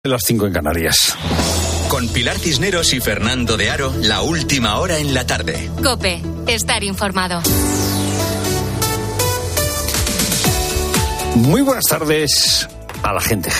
Las 5 en Canarias. Con Pilar Cisneros y Fernando de Aro, la última hora en la tarde. COPE, estar informado. Muy buenas tardes a la gente.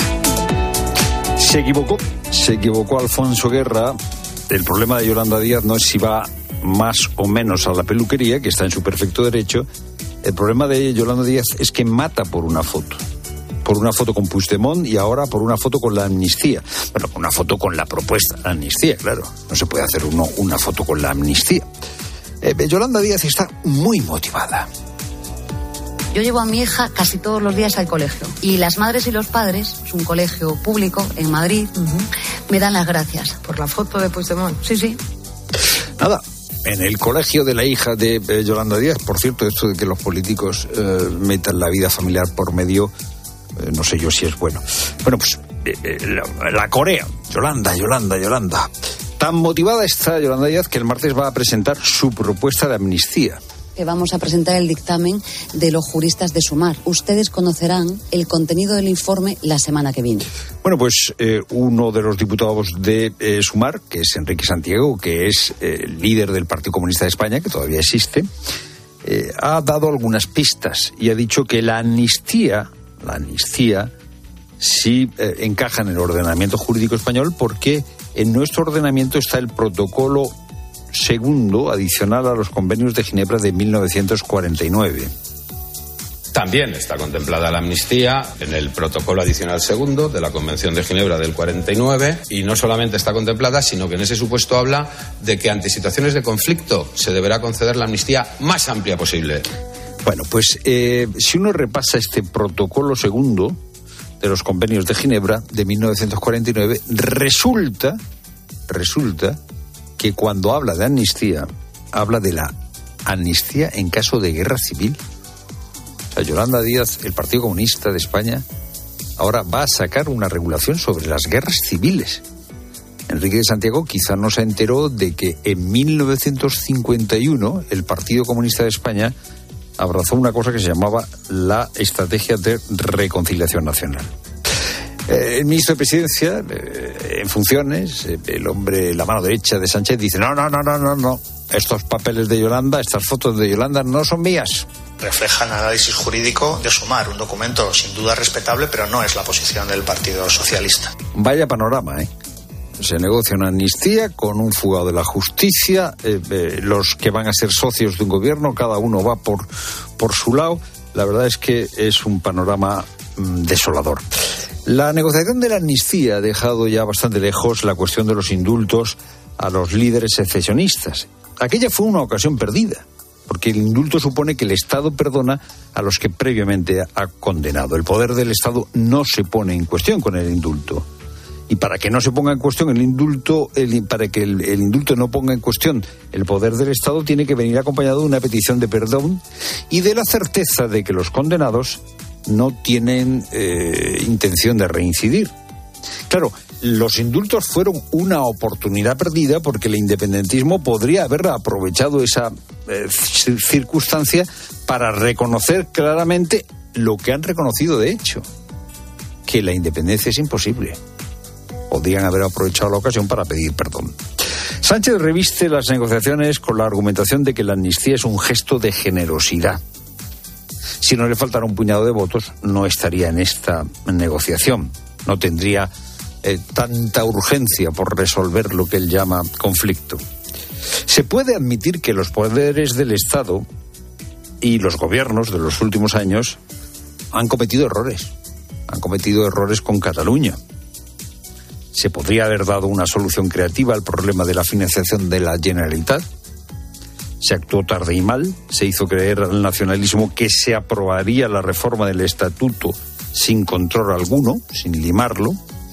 Se equivocó Alfonso Guerra. El problema de Yolanda Díaz no es si va más o menos a la peluquería, que está en su perfecto derecho. El problema de Yolanda Díaz es que mata por una foto. Por una foto con Puigdemont y ahora por una foto con la amnistía. Bueno, una foto con la propuesta de amnistía, claro. No se puede hacer una foto con la amnistía. Yolanda Díaz está muy motivada. Yo llevo a mi hija casi todos los días al colegio. Y las madres y los padres, es un colegio público en Madrid, me dan las gracias. ¿Por la foto de Puigdemont? Sí. Nada. En el colegio de la hija de Yolanda Díaz, por cierto, esto de que los políticos metan la vida familiar por medio... no sé yo si es bueno. Bueno, pues la Corea. Yolanda. Tan motivada está Yolanda Díaz que el martes va a presentar su propuesta de amnistía. Vamos a presentar el dictamen de los juristas de Sumar. Ustedes conocerán el contenido del informe la semana que viene. Bueno, pues uno de los diputados de Sumar, que es Enrique Santiago, que es líder del Partido Comunista de España, que todavía existe, ha dado algunas pistas y ha dicho que la amnistía sí encaja en el ordenamiento jurídico español porque en nuestro ordenamiento está el protocolo segundo adicional a los convenios de Ginebra de 1949. También está contemplada la amnistía en el protocolo adicional segundo de la Convención de Ginebra del 49 y no solamente está contemplada, sino que en ese supuesto habla de que ante situaciones de conflicto se deberá conceder la amnistía más amplia posible. Bueno, pues si uno repasa este protocolo segundo de los convenios de Ginebra de 1949, resulta que cuando habla de amnistía, habla de la amnistía en caso de guerra civil. O sea, Yolanda Díaz, el Partido Comunista de España, ahora va a sacar una regulación sobre las guerras civiles. Enrique de Santiago quizá no se enteró de que en 1951 el Partido Comunista de España abrazó una cosa que se llamaba la Estrategia de Reconciliación Nacional. El ministro de Presidencia, en funciones, el hombre, la mano derecha de Sánchez, dice no. Estos papeles de Yolanda, estas fotos de Yolanda no son mías. Reflejan análisis jurídico de Sumar, un documento sin duda respetable, pero no es la posición del Partido Socialista. Vaya panorama, ¿eh? Se negocia una amnistía con un fugado de la justicia, los que van a ser socios de un gobierno, cada uno va por su lado. La verdad es que es un panorama desolador. La negociación de la amnistía ha dejado ya bastante lejos la cuestión de los indultos a los líderes secesionistas. Aquella fue una ocasión perdida, porque el indulto supone que el Estado perdona a los que previamente ha condenado. El poder del Estado no se pone en cuestión con el indulto. Y para que no se ponga en cuestión el indulto, para que el indulto no ponga en cuestión el poder del Estado, tiene que venir acompañado de una petición de perdón y de la certeza de que los condenados no tienen intención de reincidir. Claro, los indultos fueron una oportunidad perdida porque el independentismo podría haber aprovechado esa circunstancia para reconocer claramente lo que han reconocido de hecho, que la independencia es imposible. Podrían haber aprovechado la ocasión para pedir perdón. Sánchez reviste las negociaciones con la argumentación de que la amnistía es un gesto de generosidad. Si no le faltara un puñado de votos, no estaría en esta negociación. No tendría tanta urgencia por resolver lo que él llama conflicto. Se puede admitir que los poderes del Estado y los gobiernos de los últimos años han cometido errores. Han cometido errores con Cataluña. Se podría haber dado una solución creativa al problema de la financiación de la Generalitat. Se actuó tarde y mal. Se hizo creer al nacionalismo que se aprobaría la reforma del estatuto sin control alguno, sin limarlo.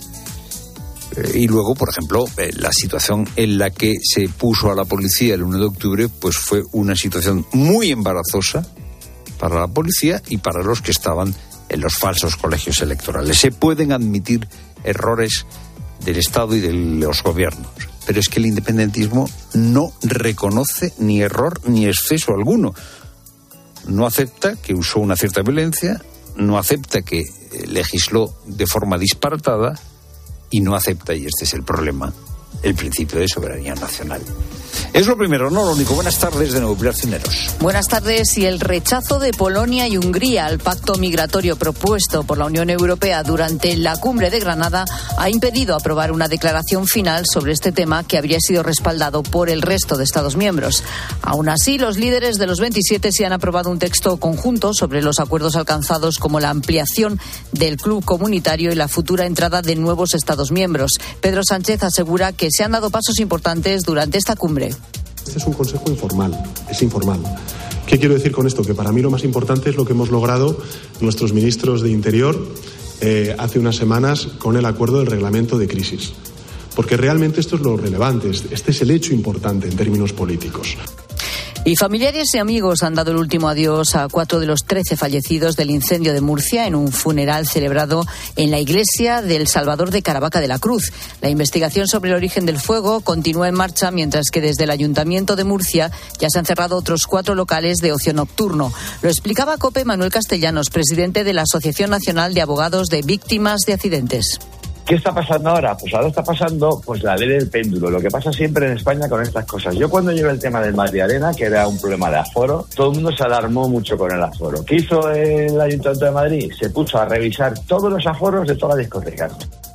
Y luego, por ejemplo, la situación en la que se puso a la policía el 1 de octubre, pues fue una situación muy embarazosa para la policía y para los que estaban en los falsos colegios electorales. Se pueden admitir errores del Estado y de los gobiernos, pero es que el independentismo no reconoce ni error ni exceso alguno. No acepta que usó una cierta violencia, no acepta que legisló de forma disparatada y no acepta, y este es el problema, el principio de soberanía nacional. Es lo primero, no lo único. Buenas tardes de nuevo, Pilar Cisneros. Buenas tardes. Y el rechazo de Polonia y Hungría al pacto migratorio propuesto por la Unión Europea durante la cumbre de Granada ha impedido aprobar una declaración final sobre este tema que habría sido respaldado por el resto de Estados miembros. Aún así, los líderes de los 27 sí han aprobado un texto conjunto sobre los acuerdos alcanzados, como la ampliación del club comunitario y la futura entrada de nuevos Estados miembros. Pedro Sánchez asegura que se han dado pasos importantes durante esta cumbre. Este es un consejo informal, es informal. ¿Qué quiero decir con esto? Que para mí lo más importante es lo que hemos logrado nuestros ministros de Interior hace unas semanas con el acuerdo del reglamento de crisis. Porque realmente esto es lo relevante, este es el hecho importante en términos políticos. Y familiares y amigos han dado el último adiós a 4 de los 13 fallecidos del incendio de Murcia en un funeral celebrado en la iglesia del Salvador de Caravaca de la Cruz. La investigación sobre el origen del fuego continúa en marcha, mientras que desde el Ayuntamiento de Murcia ya se han cerrado otros 4 locales de ocio nocturno. Lo explicaba COPE Manuel Castellanos, presidente de la Asociación Nacional de Abogados de Víctimas de Accidentes. ¿Qué está pasando ahora? Pues ahora está pasando la ley del péndulo, lo que pasa siempre en España con estas cosas. Yo cuando llevé el tema del Madrid Arena, que era un problema de aforo, todo el mundo se alarmó mucho con el aforo. ¿Qué hizo el Ayuntamiento de Madrid? Se puso a revisar todos los aforos de todas las discotecas.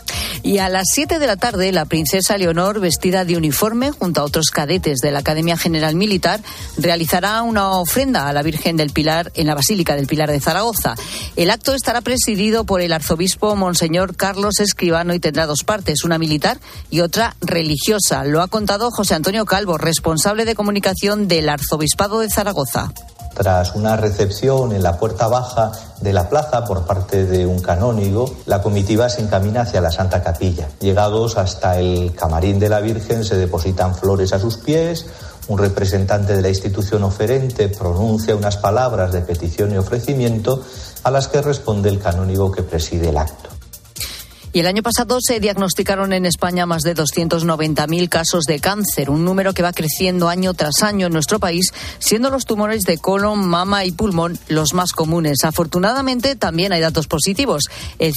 Y a las 7 de la tarde, la princesa Leonor, vestida de uniforme, junto a otros cadetes de la Academia General Militar, realizará una ofrenda a la Virgen del Pilar en la Basílica del Pilar de Zaragoza. El acto estará presidido por el arzobispo Monseñor Carlos Escribano y tendrá 2 partes, una militar y otra religiosa. Lo ha contado José Antonio Calvo, responsable de comunicación del Arzobispado de Zaragoza. Tras una recepción en la puerta baja de la plaza por parte de un canónigo, la comitiva se encamina hacia la Santa Capilla. Llegados hasta el camarín de la Virgen, se depositan flores a sus pies. Un representante de la institución oferente pronuncia unas palabras de petición y ofrecimiento, a las que responde el canónigo que preside el acto. Y el año pasado se diagnosticaron en España más de 290.000 casos de cáncer, un número que va creciendo año tras año en nuestro país, siendo los tumores de colon, mama y pulmón los más comunes. Afortunadamente, también hay datos positivos. El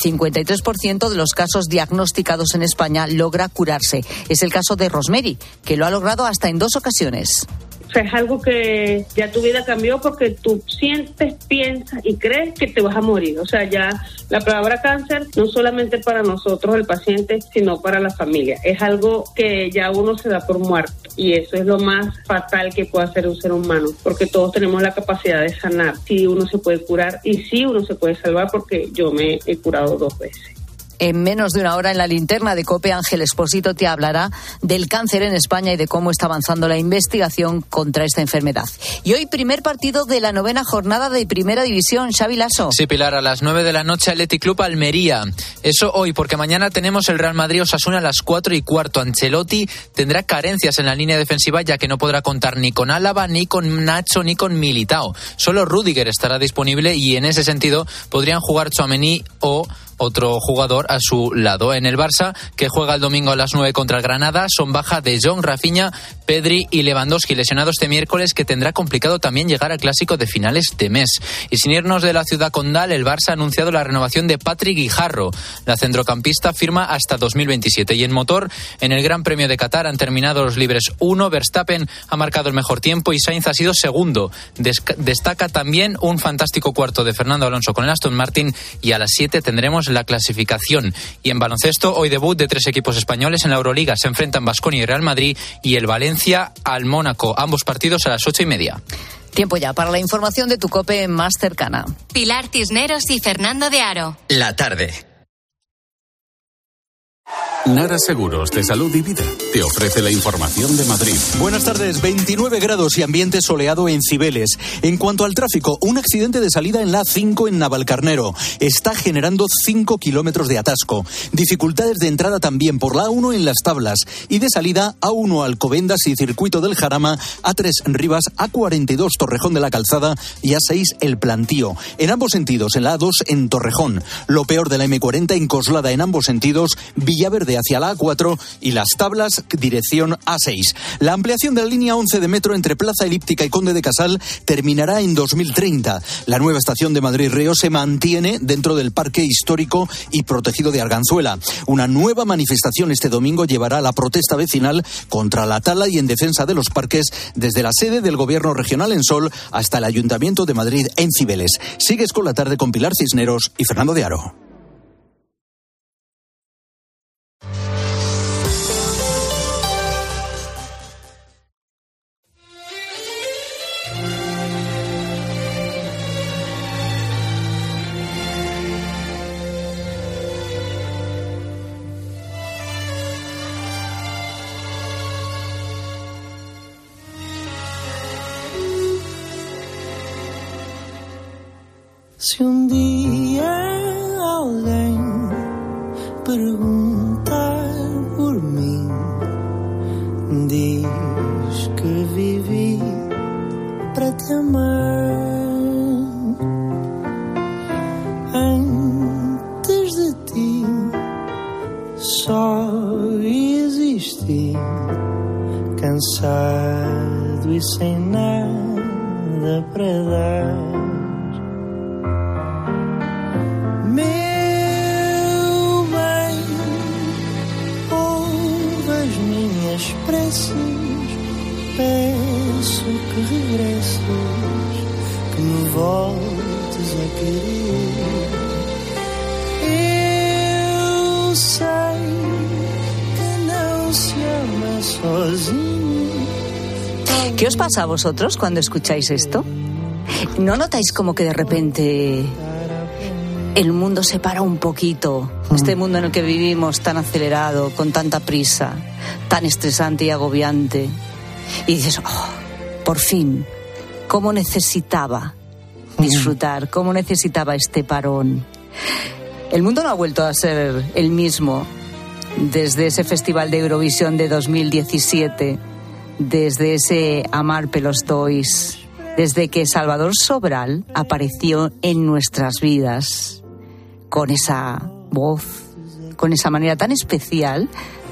53% de los casos diagnosticados en España logra curarse. Es el caso de Rosemary, que lo ha logrado hasta en 2 ocasiones. O sea, es algo que ya tu vida cambió porque tú sientes, piensas y crees que te vas a morir. O sea, ya la palabra cáncer no solamente para nosotros, el paciente, sino para la familia. Es algo que ya uno se da por muerto y eso es lo más fatal que puede hacer un ser humano, porque todos tenemos la capacidad de sanar. Sí, uno se puede curar y sí, uno se puede salvar, porque yo me he curado 2 veces. En menos de una hora, en la linterna de COPE, Ángel Expósito te hablará del cáncer en España y de cómo está avanzando la investigación contra esta enfermedad. Y hoy, primer partido de la 9ª jornada de Primera División. Xavi Lasso. Sí, Pilar, a las 9 de la noche, Athletic Club Almería. Eso hoy, porque mañana tenemos el Real Madrid-Osasuna a las 4:15. Ancelotti tendrá carencias en la línea defensiva, ya que no podrá contar ni con Álava, ni con Nacho, ni con Militao. Solo Rüdiger estará disponible y en ese sentido podrían jugar Tchouaméni o otro jugador a su lado. En el Barça, que juega el domingo a las 9 contra el Granada, son baja de Jong, Rafinha, Pedri y Lewandowski, lesionados este miércoles, que tendrá complicado también llegar al clásico de finales de mes. Y sin irnos de la ciudad condal, el Barça ha anunciado la renovación de Patrick Guijarro. La centrocampista firma hasta 2027. Y en motor, en el Gran Premio de Qatar han terminado los libres 1. Verstappen ha marcado el mejor tiempo y Sainz ha sido segundo. Destaca también un fantástico cuarto de Fernando Alonso con el Aston Martin, y a las 7 tendremos la clasificación. Y en baloncesto, hoy debut de 3 equipos españoles en la Euroliga. Se enfrentan Baskonia y Real Madrid, y el Valencia al Mónaco. Ambos partidos a las 8:30. Tiempo ya para la información de tu COPE más cercana. Pilar Cisneros y Fernando de Aro. La tarde. Nara Seguros de Salud y Vida te ofrece la información de Madrid. Buenas tardes, 29 grados y ambiente soleado en Cibeles. En cuanto al tráfico, un accidente de salida en la A5 en Navalcarnero está generando 5 kilómetros de atasco. Dificultades de entrada también por la A1 en Las Tablas y de salida A1 Alcobendas y Circuito del Jarama, A3 Rivas, A42 Torrejón de la Calzada y A6 El Plantío. En ambos sentidos, en la A2 en Torrejón. Lo peor de la M40 en Coslada en ambos sentidos, Villaverde Valverde hacia la A4 y Las Tablas, dirección A6. La ampliación de la línea 11 de metro entre Plaza Elíptica y Conde de Casal terminará en 2030. La nueva estación de Madrid-Río se mantiene dentro del Parque Histórico y Protegido de Arganzuela. Una nueva manifestación este domingo llevará a la protesta vecinal contra la tala y en defensa de los parques desde la sede del Gobierno regional en Sol hasta el Ayuntamiento de Madrid en Cibeles. Sigues con la tarde con Pilar Cisneros y Fernando de Aro. Se um dia alguém perguntar por mim, diz que vivi para te amar. Antes de ti só existi, cansado e sem nada para dar. Meu bem, ouve as minhas preces, peço que regresses, que me voltes a querer. Eu sei que não se ama sozinho. ¿Qué os pasa a vosotros cuando escucháis esto? ¿No notáis como que de repente el mundo se para un poquito? Este mundo en el que vivimos tan acelerado, con tanta prisa, tan estresante y agobiante. Y dices, oh, por fin, cómo necesitaba disfrutar, cómo necesitaba este parón. El mundo no ha vuelto a ser el mismo desde ese Festival de Eurovisión de 2017, desde ese Amar pelos dois, desde que Salvador Sobral apareció en nuestras vidas, con esa voz, con esa manera tan especial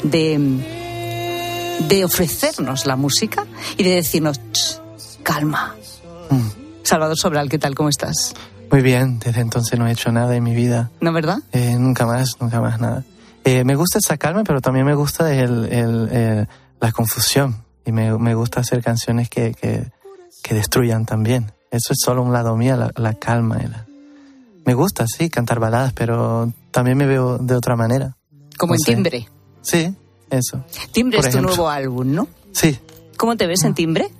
de ofrecernos la música y de decirnos, calma. Salvador Sobral, ¿qué tal? ¿Cómo estás? Muy bien, desde entonces no he hecho nada en mi vida. ¿No, verdad? Nunca más nada. Me gusta sacarme, pero también me gusta la confusión. Y me gusta hacer canciones que destruyan también. Eso es solo un lado mío, la calma. Me gusta, sí, cantar baladas, pero también me veo de otra manera. Como en Timbre. Sí, eso. Timbre es tu nuevo álbum, ¿no? Sí. ¿Cómo te ves en Timbre?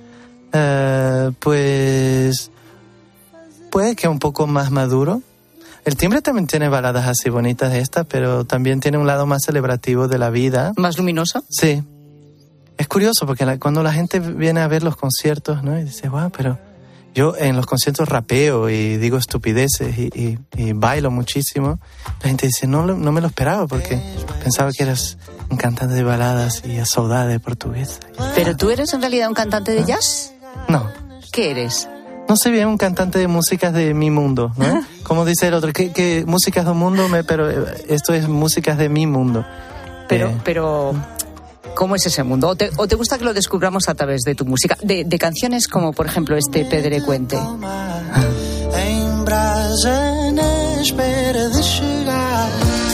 Pues puede que un poco más maduro. El Timbre también tiene baladas así bonitas de estas, pero también tiene un lado más celebrativo de la vida. ¿Más luminoso? Sí. Es curioso porque cuando la gente viene a ver los conciertos, ¿no? Y dice, wow, pero yo en los conciertos rapeo y digo estupideces y bailo muchísimo. La gente dice, no me lo esperaba porque pensaba que eras un cantante de baladas y a saudade portuguesa. ¿Pero tú eres en realidad un cantante de jazz? No. ¿Qué eres? No sé bien, un cantante de músicas de mi mundo, ¿no? Como dice el otro, que músicas del mundo, pero esto es músicas de mi mundo. Pero ¿cómo es ese mundo? ¿O te gusta que lo descubramos a través de tu música? De canciones como, por ejemplo, este Pedre Cuente. Em brasa na espera de chegar.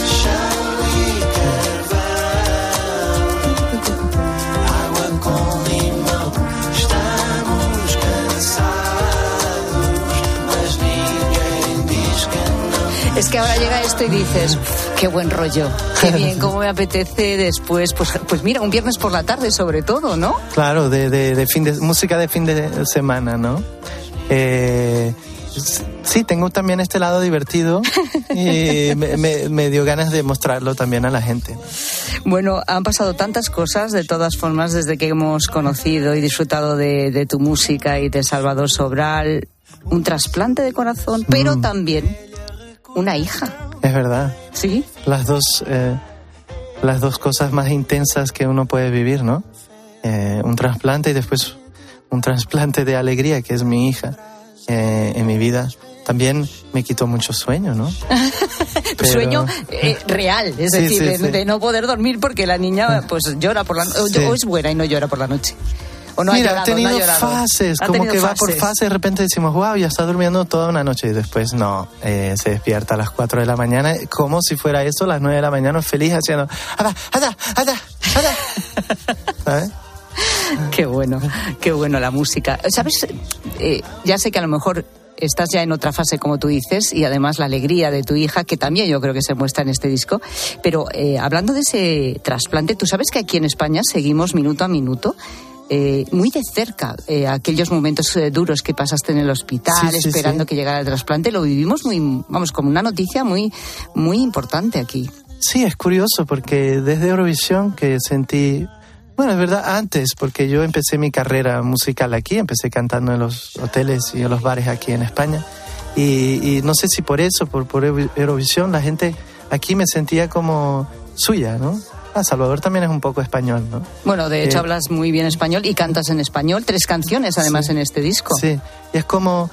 Água com limão. Estamos cansados, mas ninguém diz que não. Es que ahora llega esto y dices, qué buen rollo, qué bien, cómo me apetece después, pues mira, un viernes por la tarde sobre todo, ¿no? Claro, música de fin de semana, ¿no? Sí, tengo también este lado divertido y me dio ganas de mostrarlo también a la gente. Bueno, han pasado tantas cosas, de todas formas, desde que hemos conocido y disfrutado de tu música y de Salvador Sobral, un trasplante de corazón, pero también una hija. Es verdad. Sí. Las dos cosas más intensas que uno puede vivir, ¿no? Un trasplante y después un trasplante de alegría, que es mi hija, en mi vida. También me quitó mucho sueño, ¿no? sueño real, es decir, de no poder dormir porque la niña pues llora por la noche, o es buena y no llora por la noche. O no Mira, ha llorado, ha tenido fases, como que va por fases. De repente decimos, wow, ya está durmiendo toda una noche. Y después no, se despierta a las 4 de la mañana, como si fuera eso, a las 9 de la mañana, feliz haciendo, ¿sabes? Qué bueno la música. ¿Sabes? Ya sé que a lo mejor estás ya en otra fase, como tú dices, y además la alegría de tu hija, que también yo creo que se muestra en este disco. Pero hablando de ese trasplante, tú sabes que aquí en España seguimos minuto a minuto, muy de cerca, aquellos momentos duros que pasaste en el hospital, esperando que llegara el trasplante. Lo vivimos como una noticia muy, muy importante aquí. Sí, es curioso porque desde Eurovisión que sentí... Bueno, es verdad, antes, porque yo empecé mi carrera musical aquí, empecé cantando en los hoteles y en los bares aquí en España. Y no sé si por eso, por Eurovisión, la gente aquí me sentía como suya, ¿no? Salvador también es un poco español, ¿no? Bueno, de hecho hablas muy bien español y cantas en español, 3 canciones además en este disco. Sí, y es como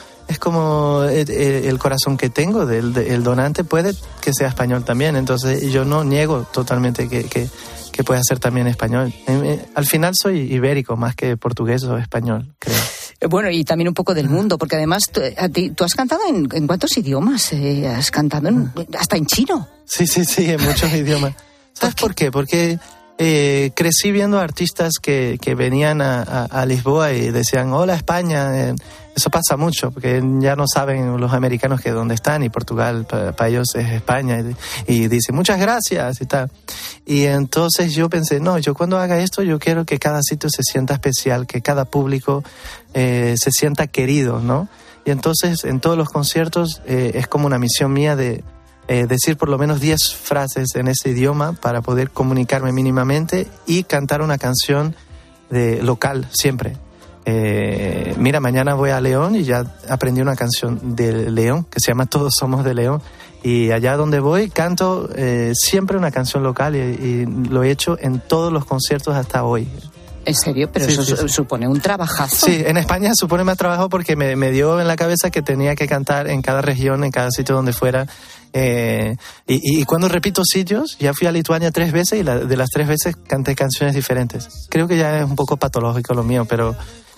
el corazón que tengo el donante puede que sea español también, entonces yo no niego totalmente que pueda ser también español. Al final soy ibérico más que portugués o español, creo. Bueno, y también un poco del mundo, porque además tú has cantado en ¿cuántos idiomas? Has cantado hasta en chino. Sí, en muchos idiomas. ¿Sabes por qué? Porque crecí viendo artistas que venían a Lisboa y decían, hola España. Eso pasa mucho, porque ya no saben los americanos que dónde están, y Portugal para ellos es España, y dicen muchas gracias y tal. Y entonces yo pensé, no, yo cuando haga esto yo quiero que cada sitio se sienta especial, que cada público se sienta querido, ¿no? Y entonces en todos los conciertos es como una misión mía de decir por lo menos 10 frases en ese idioma para poder comunicarme mínimamente y cantar una canción local siempre. Mira, mañana voy a León y ya aprendí una canción de León que se llama Todos Somos de León, y allá donde voy canto siempre una canción local y lo he hecho en todos los conciertos hasta hoy. ¿En serio? Pero sí, eso supone un trabajazo. Sí, en España supone más trabajo porque me dio en la cabeza que tenía que cantar en cada región, en cada sitio donde fuera. Y cuando repito sitios, ya fui a Lituania 3 veces y de las 3 veces canté canciones diferentes. Creo que ya es un poco patológico lo mío, pero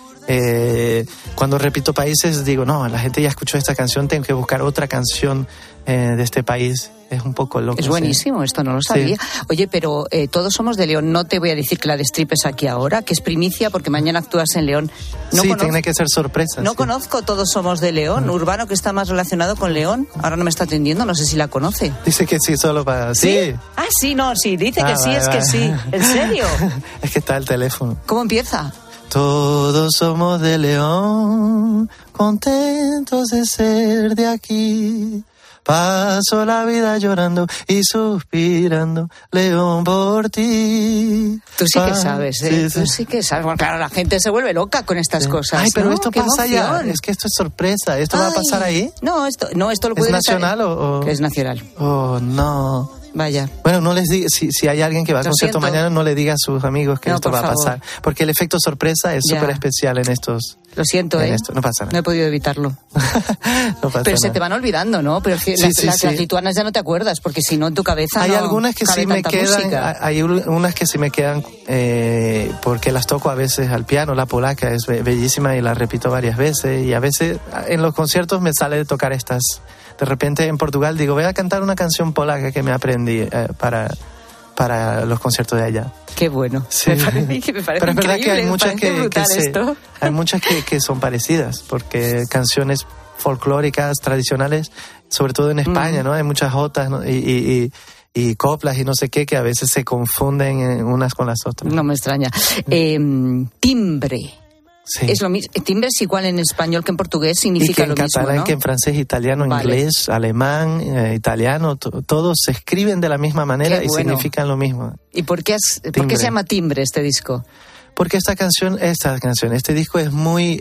cuando repito países digo, no, la gente ya escuchó esta canción, tengo que buscar otra canción de este país. Es un poco loco. Es buenísimo, esto no lo sabía. Sí. Oye, pero Todos Somos de León, no te voy a decir que la destripes aquí ahora, que es primicia porque mañana actúas en León. Tiene que ser sorpresa. No conozco Todos Somos de León. Urbano, que está más relacionado con León, ahora no me está atendiendo, no sé si la conoce. Dice que sí, solo para... ¿Sí? Ah, sí, no, sí, dice que sí, es que sí. ¿En serio? Es que está el teléfono. ¿Cómo empieza? Todos somos de León, contentos de ser de aquí. Paso la vida llorando y suspirando, León, por ti. Tú sí que sabes, ¿eh? Sí. Tú sí que sabes. Bueno, claro, la gente se vuelve loca con estas cosas. Ay, pero ¿no? esto pasa ya. Es que esto es sorpresa. ¿Esto va a pasar ahí? No, esto lo puede... ¿Es nacional o...? Es nacional. Oh, no. Vaya. Bueno, no les diga, si hay alguien que va al concierto mañana, no le diga a sus amigos que esto va a pasar. Porque el efecto sorpresa es súper especial en estos... Lo siento, no pasa nada. No he podido evitarlo. No pasa pero se nada. te van olvidando, ¿no? Pero las lituanas ya no te acuerdas, porque si no en tu cabeza hay no algunas que sí me quedan, música. hay unas que sí me quedan porque las toco a veces al piano. La polaca es bellísima y la repito varias veces, y a veces en los conciertos me sale de tocar estas. De repente en Portugal digo, voy a cantar una canción polaca que me aprendí para los conciertos de allá. Qué bueno. Sí. Me parece pero es verdad que hay muchas hay muchas que son parecidas, porque canciones folclóricas, tradicionales, sobre todo en España, ¿no? Hay muchas jotas, ¿no? y coplas y no sé qué, que a veces se confunden unas con las otras. No me extraña. Timbre. Sí. Es lo mismo. Timbre es igual en español que en portugués, significa lo mismo, ¿no? Y que en catalán, que en francés, italiano, inglés, alemán, italiano, todos se escriben de la misma manera y significan lo mismo. ¿Y por qué se llama Timbre este disco? Porque este disco es muy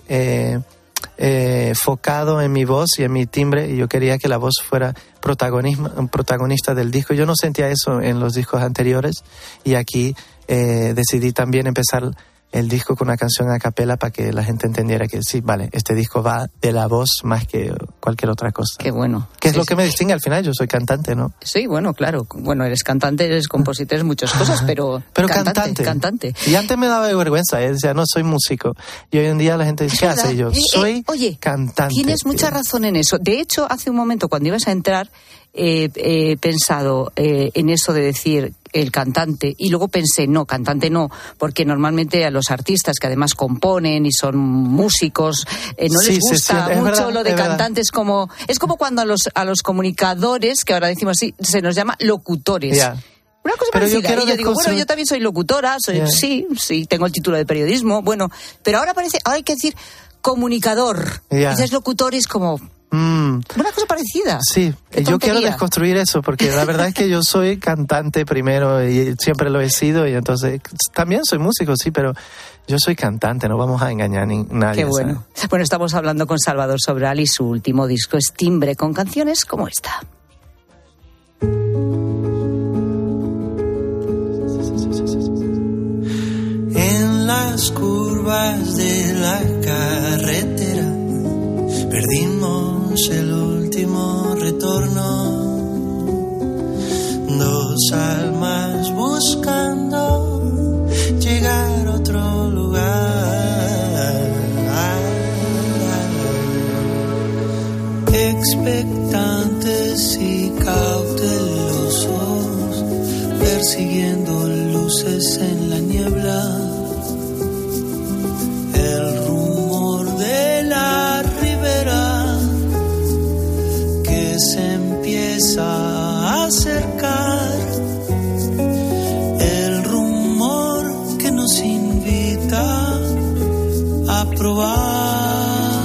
focado en mi voz y en mi timbre, y yo quería que la voz fuera protagonista del disco. Yo no sentía eso en los discos anteriores, y aquí decidí también empezar el disco con una canción a capela para que la gente entendiera que sí, vale, este disco va de la voz más que cualquier otra cosa. Qué bueno. Que es lo que me distingue al final, yo soy cantante, ¿no? Sí, bueno, claro. Bueno, eres cantante, eres compositor, eres muchas cosas, pero cantante. Y antes me daba vergüenza, decía, no soy músico. Y hoy en día la gente dice, ¿qué hace? Y yo, soy cantante. Tienes mucha razón en eso. De hecho, hace un momento, cuando ibas a entrar, he pensado en eso de decir el cantante, y luego pensé, no, cantante no, porque normalmente a los artistas que además componen y son músicos, no les gusta mucho verdad, lo de cantantes, es como cuando a los comunicadores, que ahora decimos así, se nos llama locutores. Yeah. Una cosa pero parecida. Y yo digo, bueno, yo también soy locutora, sí, tengo el título de periodismo, bueno, pero ahora hay que decir comunicador. Dices locutor y es como... Una cosa parecida. Sí, yo quiero desconstruir eso, porque la verdad es que yo soy cantante primero y siempre lo he sido, y entonces también soy músico, sí, pero yo soy cantante, no vamos a engañar a nadie. Qué bueno. ¿Sabes? Bueno, estamos hablando con Salvador Sobral y su último disco es Timbre, con canciones como esta. En las curvas de la carretera perdimos el último retorno, dos almas buscando llegar a otro lugar, expectantes y cautelosos, persiguiendo luces en la niebla, el rumor de la ribera que se empieza a acercar, el rumor que nos invita a probar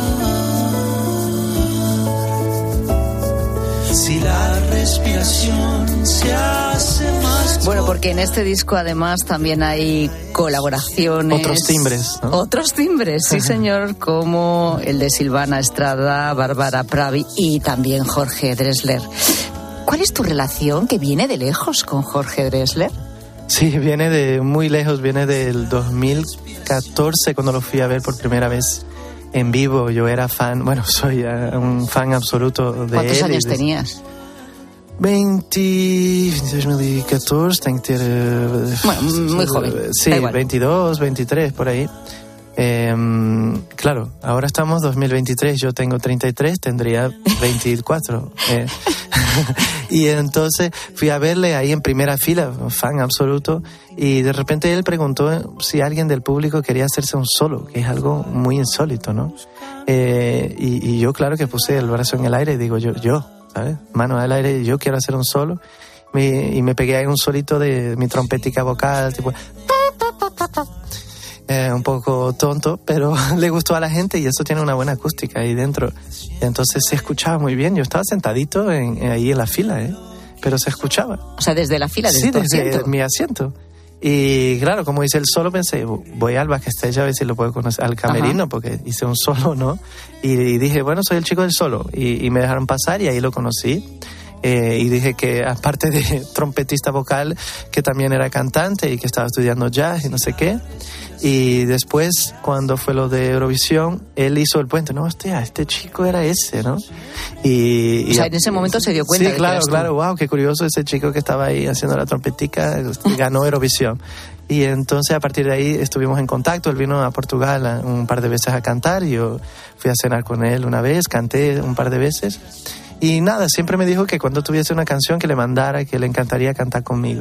si la respiración se hace más. Bueno, porque en este disco además también hay colaboraciones. Otros timbres, ¿no? Otros timbres, sí señor, como el de Silvana Estrada, Bárbara Pravi y también Jorge Drexler. ¿Cuál es tu relación, que viene de lejos, con Jorge Drexler? Sí, viene de muy lejos, viene del 2014 cuando lo fui a ver por primera vez en vivo. Yo era fan, bueno, soy un fan absoluto de él. ¿Cuántos años tenías? 2014, tengo que tener... Bueno, muy joven. Sí, 22, 23, por ahí. Claro, ahora estamos 2023, yo tengo 33, tendría 24. Y entonces fui a verle ahí en primera fila, fan absoluto, y de repente él preguntó si alguien del público quería hacerse un solo, que es algo muy insólito, ¿no? Y yo claro que puse el brazo en el aire y digo yo, ¿sabes? Mano al aire, yo quiero hacer un solo. Y me pegué ahí un solito de mi trompetica vocal, tipo... un poco tonto, pero le gustó a la gente y eso tiene una buena acústica ahí dentro. Y entonces se escuchaba muy bien. Yo estaba sentadito ahí en la fila, pero se escuchaba. O sea, desde la fila, desde mi asiento. Y claro, como hice el solo, pensé, voy al backstage a ver si lo puedo conocer, al camerino. Ajá. Porque hice un solo, ¿no? Y dije, bueno, soy el chico del solo. Y me dejaron pasar y ahí lo conocí. Y dije que aparte de trompetista vocal, que también era cantante y que estaba estudiando jazz y no sé qué. Y después, cuando fue lo de Eurovisión, él hizo el puente. No, hostia, este chico era ese, ¿no? O sea, en ese momento se dio cuenta. Sí, claro, wow, qué curioso ese chico que estaba ahí haciendo la trompetica, ganó Eurovisión. Y entonces a partir de ahí estuvimos en contacto. Él vino a Portugal un par de veces a cantar. Yo fui a cenar con él una vez, canté un par de veces. Y nada, siempre me dijo que cuando tuviese una canción que le mandara, que le encantaría cantar conmigo.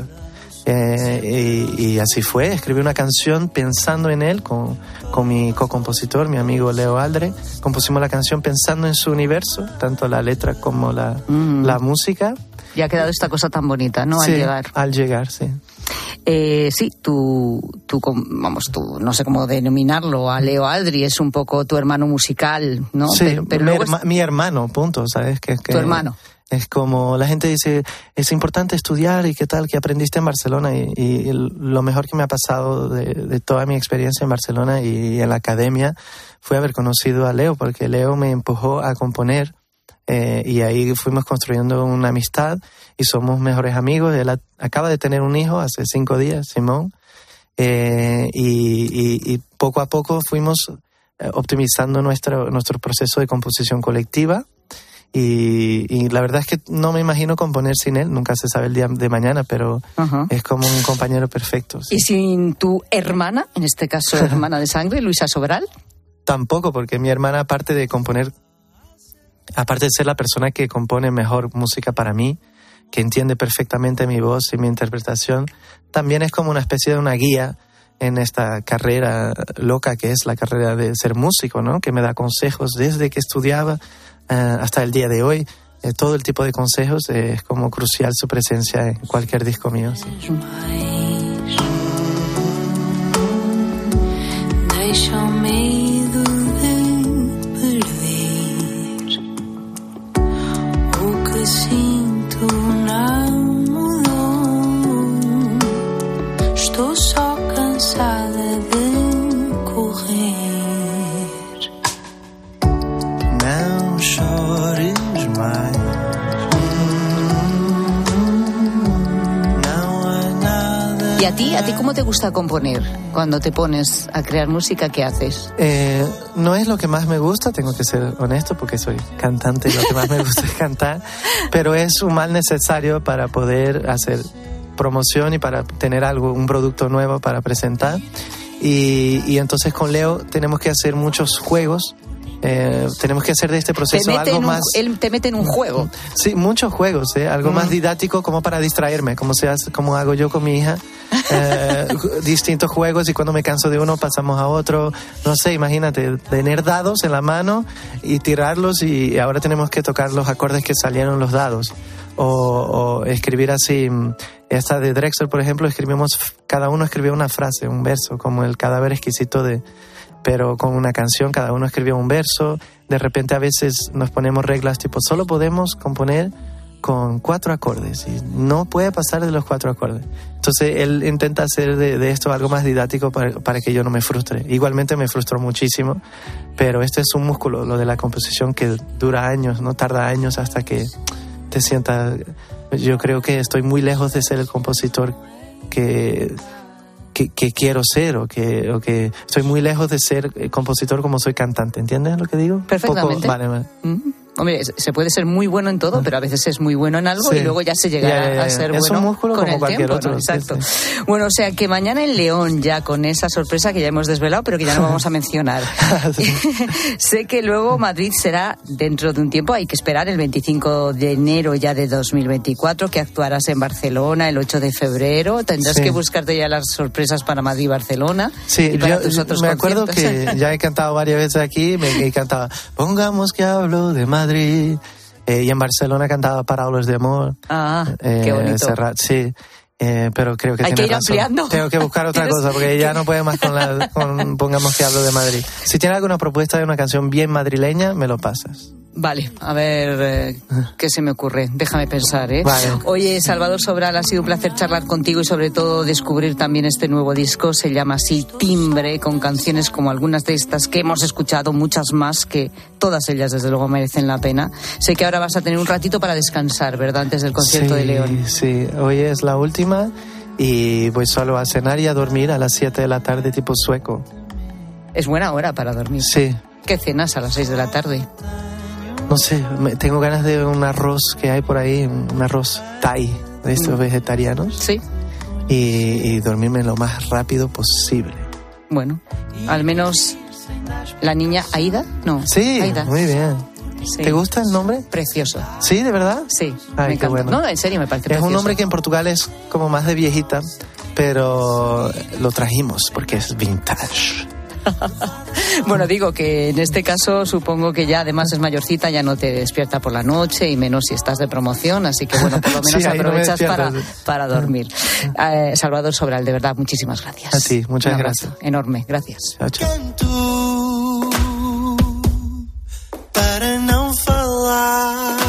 Y así fue, escribí una canción pensando en él con mi co-compositor, mi amigo Leo Aldre. Compusimos la canción pensando en su universo, tanto la letra como la música. Y ha quedado esta cosa tan bonita, ¿no? Sí, al llegar, sí. Sí, tú, no sé cómo denominarlo, a Leo Aldri, es un poco tu hermano musical, ¿no? Sí, pero mi hermano, punto, ¿sabes? Tu hermano. Es como la gente dice, es importante estudiar y qué tal, que aprendiste en Barcelona. Y lo mejor que me ha pasado de toda mi experiencia en Barcelona y en la academia fue haber conocido a Leo, porque Leo me empujó a componer. Y ahí fuimos construyendo una amistad y somos mejores amigos. Él acaba de tener un hijo hace 5 días, Simón. y poco a poco fuimos optimizando nuestro proceso de composición colectiva. Y la verdad es que no me imagino componer sin él, nunca se sabe el día de mañana, pero es como un compañero perfecto. Sí. ¿Y sin tu hermana, en este caso hermana de sangre, Luisa Sobral? Tampoco, porque mi hermana, aparte de componer, aparte de ser la persona que compone mejor música para mí, que entiende perfectamente mi voz y mi interpretación, también es como una especie de una guía en esta carrera loca que es la carrera de ser músico, ¿no? Que me da consejos desde que estudiaba hasta el día de hoy. Todo el tipo de consejos, es como crucial su presencia en cualquier disco mío. Sí. Estou só cansada de correr. Não chores mais. Não há nada. ¿Y a ti cómo te gusta componer? Cuando te pones a crear música, ¿qué haces? No es lo que más me gusta, tengo que ser honesto porque soy cantante y lo que más me gusta es cantar, pero es un mal necesario para poder hacer promoción y para tener un producto nuevo para presentar. Y entonces con Leo tenemos que hacer muchos juegos. Tenemos que hacer de este proceso algo más... Él te mete en un juego. Sí, muchos juegos, algo más didáctico, como para distraerme, como hago yo con mi hija. Distintos juegos, y cuando me canso de uno pasamos a otro. No sé, imagínate, tener dados en la mano y tirarlos, y ahora tenemos que tocar los acordes que salieron los dados. O escribir así. Esta de Drexler, por ejemplo, cada uno escribió una frase, un verso, como el cadáver exquisito pero con una canción, cada uno escribió un verso. De repente a veces nos ponemos reglas tipo, solo podemos componer con 4 acordes y no puede pasar de los 4 acordes. Entonces él intenta hacer de esto algo más didáctico para que yo no me frustre. Igualmente me frustró muchísimo, pero este es un músculo, lo de la composición, que dura años, no tarda años hasta que te sientas... Yo creo que estoy muy lejos de ser el compositor que quiero ser, o que estoy muy lejos de ser compositor como soy cantante. ¿Entiendes lo que digo? Perfectamente. Vale. Hombre, se puede ser muy bueno en todo, pero a veces es muy bueno en algo y luego ya se llegará a ser bueno. Es un músculo con como el cualquier tiempo, otro. ¿no? Exacto. Sí. Bueno, o sea que mañana en León, ya con esa sorpresa que ya hemos desvelado, pero que ya no vamos a mencionar. Sé que luego Madrid será dentro de un tiempo, hay que esperar el 25 de enero ya de 2024, que actuarás en Barcelona el 8 de febrero. Tendrás que buscarte ya las sorpresas para Madrid y Barcelona. Sí, y para tus otros me acuerdo conciertos. que ya he cantado varias veces aquí, y cantaba Pongamos que hablo de Madrid. Y en Barcelona cantaba Parábolas de amor. Qué bonito. Sí, pero creo que hay que ir ampliando. Tengo que buscar otra cosa, porque ya no puedo más con Pongamos que hablo de Madrid. Si tienes alguna propuesta de una canción bien madrileña, me lo pasas. Vale, a ver qué se me ocurre. Déjame pensar, Vale. Oye, Salvador Sobral, ha sido un placer charlar contigo y sobre todo descubrir también este nuevo disco. Se llama así Timbre, con canciones como algunas de estas que hemos escuchado, muchas más, que todas ellas desde luego merecen la pena. Sé que ahora vas a tener un ratito para descansar, ¿verdad? Antes del concierto de León. Sí, hoy es la última y voy solo a cenar y a dormir a las 7 de la tarde, tipo sueco. Es buena hora para dormir. Sí. ¿Qué cenas a las 6 de la tarde? No sé, tengo ganas de un arroz que hay por ahí, un arroz Thai, de estos vegetarianos. Sí. Y dormirme lo más rápido posible. Bueno, al menos la niña Aida, ¿no? Sí, Aida. Muy bien. Sí. ¿Te gusta el nombre? Precioso. ¿Sí, de verdad? Sí, me encanta. Bueno. No, en serio, me parece precioso. Es un nombre que en Portugal es como más de viejita, pero lo trajimos porque es vintage. Bueno, digo que en este caso supongo que ya además es mayorcita, ya no te despierta por la noche y menos si estás de promoción, así que bueno, por lo menos sí, aprovechas para dormir. Salvador Sobral, de verdad, muchísimas gracias. A ti, muchas gracias. Enorme, gracias. Chao, chao. Para não falar,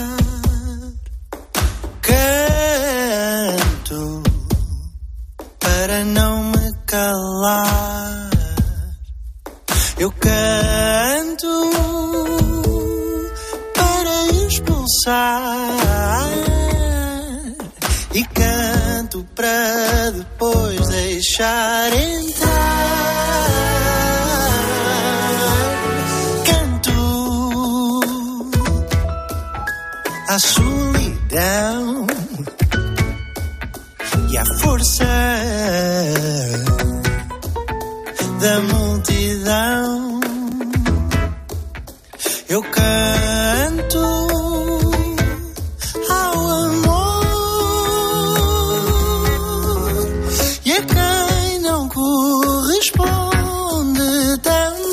canto para não me calar. Eu canto para expulsar e canto para depois deixar entrar. Canto a solidão e a força da multidão. Eu canto ao amor e a quem não corresponde também.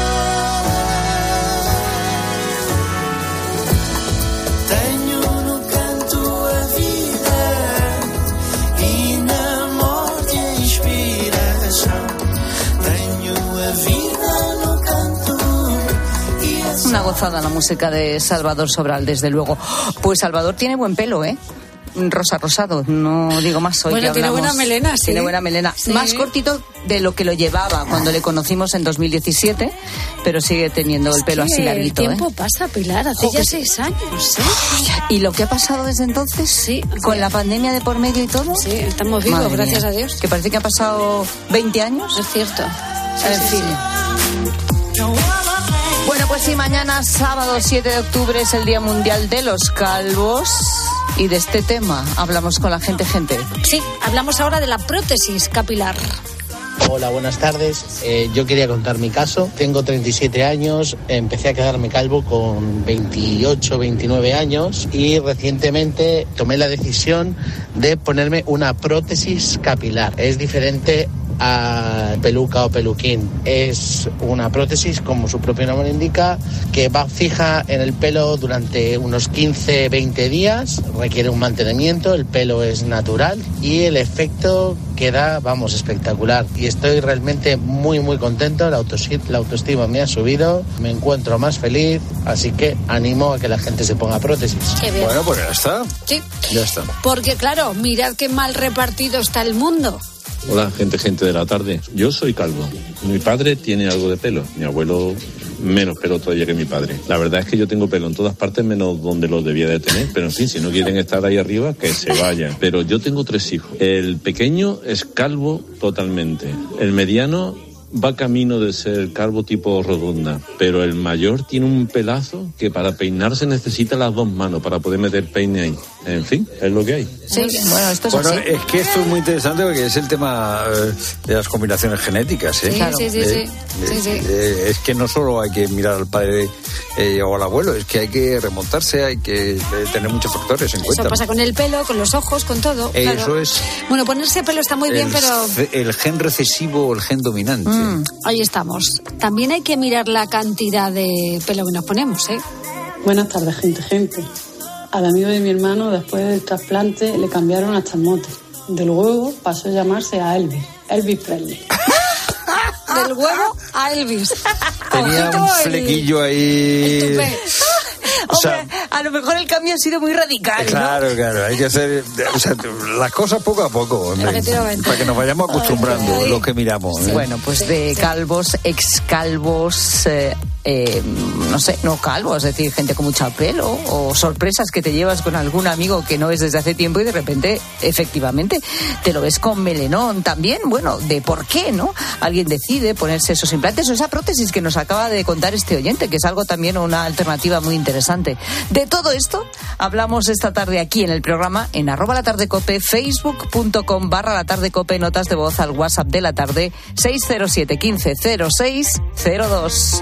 Tenho no canto a vida e na morte a inspiração. Tenho a vida no canto. Una gozada la música de Salvador Sobral, desde luego. Pues Salvador tiene buen pelo, ¿eh? Rosa rosado, no digo más hoy. Bueno, que tiene hablamos. buena melena, sí. Tiene buena melena. Sí. Más cortito de lo que lo llevaba cuando le conocimos en 2017, pero sigue teniendo el pelo así larguito. El tiempo pasa, Pilar, hace ya 6 años, ¿eh? ¿Y lo que ha pasado desde entonces? Sí. ¿Con la pandemia de por medio y todo? Sí, estamos vivos, Madre gracias mía. a Dios. Que parece que ha pasado 20 años. Es cierto. En fin. Bueno, pues sí, mañana, sábado 7 de octubre, es el Día Mundial de los Calvos. Y de este tema hablamos con la gente. Sí, hablamos ahora de la prótesis capilar. Hola, buenas tardes. Yo quería contar mi caso. Tengo 37 años, empecé a quedarme calvo con 28, 29 años y recientemente tomé la decisión de ponerme una prótesis capilar. Es diferente a peluca o peluquín. Es una prótesis, como su propio nombre indica, que va fija en el pelo durante unos 15-20 días, requiere un mantenimiento, el pelo es natural y el efecto queda, vamos, espectacular. Y estoy realmente muy contento, la autoestima me ha subido, me encuentro más feliz, así que animo a que la gente se ponga prótesis. Qué bien. Bueno, pues ya está. Sí. Ya está. Porque claro, mirad qué mal repartido está el mundo. Hola, gente de la tarde. Yo soy calvo. Mi padre tiene algo de pelo. Mi abuelo menos pelo todavía que mi padre. La verdad es que yo tengo pelo en todas partes menos donde lo debía de tener. Pero en fin, si no quieren estar ahí arriba, que se vayan. Pero yo tengo 3 hijos. El pequeño es calvo totalmente. El mediano va camino de ser calvo tipo Rodunda, pero el mayor tiene un pelazo que para peinarse necesita las 2 manos para poder meter peine ahí. En fin, es lo que hay. Sí, bueno, esto es bueno, así. es que esto es muy interesante porque es el tema de las combinaciones genéticas, ¿eh? Sí, claro. Sí. Es que no solo hay que mirar al padre o al abuelo, es que hay que remontarse, hay que tener muchos factores en cuenta. Eso pasa con el pelo, con los ojos, con todo. Eso claro. es. Bueno, ponerse pelo está muy bien, pero... El gen recesivo o el gen dominante. Ahí estamos. También hay que mirar la cantidad de pelo que nos ponemos, ¿eh? Buenas tardes, gente. Al amigo de mi hermano, después del trasplante, le cambiaron hasta el mote. Del huevo pasó a llamarse a Elvis Presley. Del huevo a Elvis. Tenía un flequillo ahí. O sea, a lo mejor el cambio ha sido muy radical, ¿no? Claro, hay que hacer las cosas poco a poco, hombre, para que nos vayamos acostumbrando lo que miramos. Bueno, pues de calvos, excalvos, no sé, no calvos, es decir, gente con mucho pelo o sorpresas que te llevas con algún amigo que no ves desde hace tiempo y de repente, efectivamente, te lo ves con melenón también. Bueno, de por qué, ¿no? Alguien decide ponerse esos implantes o esa prótesis que nos acaba de contar este oyente, que es algo también una alternativa muy interesante. De todo esto hablamos esta tarde aquí en el programa en @latardecope, facebook.com/latardecope, notas de voz al WhatsApp de la tarde 607 15 06 02.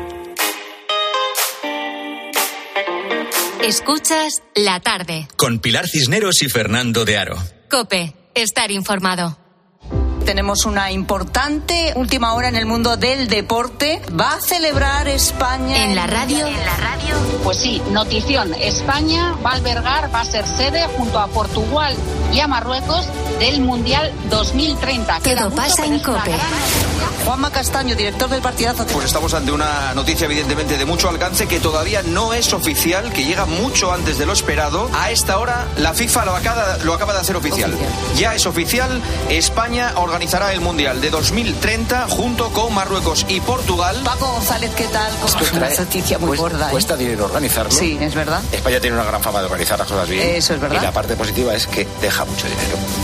Escuchas La Tarde. Con Pilar Cisneros y Fernando de Aro. COPE. Estar informado. Tenemos una importante última hora en el mundo del deporte. Va a celebrar España en la radio. Pues sí, notición. España va a albergar, va a ser sede junto a Portugal y a Marruecos del Mundial 2030. Todo pasa en COPE. Juanma Castaño, director del partidazo. Pues estamos ante una noticia evidentemente de mucho alcance que todavía no es oficial, que llega mucho antes de lo esperado. A esta hora la FIFA lo acaba de hacer oficial. Ya es oficial, España organizará el Mundial de 2030 junto con Marruecos y Portugal. Paco González, ¿qué tal? Es una noticia muy gorda. Cuesta dinero organizarlo. Sí, es verdad. España tiene una gran fama de organizar las cosas bien. Eso es verdad. Y la parte positiva es que deja mucho dinero.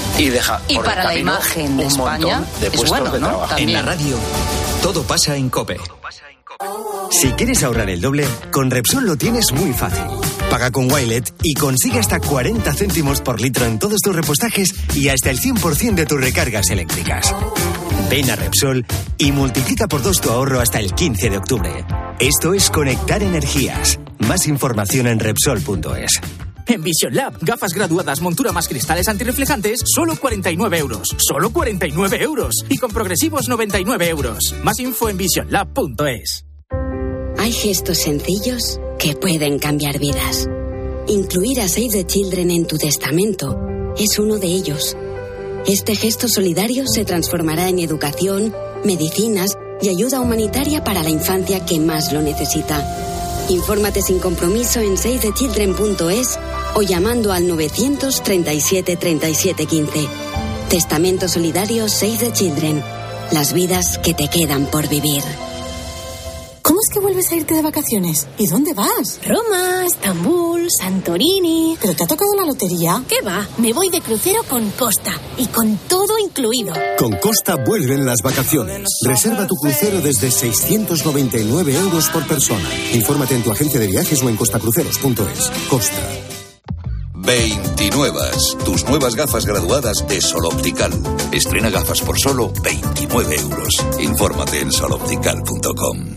Y para la imagen de España es bueno, ¿no? También. En la radio, todo pasa en COPE. Si quieres ahorrar el doble, con Repsol lo tienes muy fácil. Paga con Wilet y consigue hasta 40 céntimos por litro en todos tus repostajes y hasta el 100% de tus recargas eléctricas. Ven a Repsol y multiplica por 2 tu ahorro hasta el 15 de octubre. Esto es conectar energías. Más información en Repsol.es. En Vision Lab, gafas graduadas, montura más cristales antirreflejantes, solo 49 euros. ¡Solo 49 euros! Y con progresivos 99 euros. Más info en visionlab.es. Hay gestos sencillos que pueden cambiar vidas. Incluir a Save the Children en tu testamento es uno de ellos. Este gesto solidario se transformará en educación, medicinas y ayuda humanitaria para la infancia que más lo necesita. Infórmate sin compromiso en savethechildren.es o llamando al 937 37 15. Testamento solidario Save the Children. Las vidas que te quedan por vivir. ¿Cómo es que vuelves a irte de vacaciones? ¿Y dónde vas? Roma, Estambul, Santorini. ¿Pero te ha tocado la lotería? ¿Qué va? Me voy de crucero con Costa y con todo incluido. Con Costa vuelven las vacaciones. Reserva tu crucero desde 699 euros por persona. Infórmate en tu agencia de viajes o en costacruceros.es. Costa. 29. Tus nuevas gafas graduadas de Sol Optical. Estrena gafas por solo 29 euros. Infórmate en soloptical.com.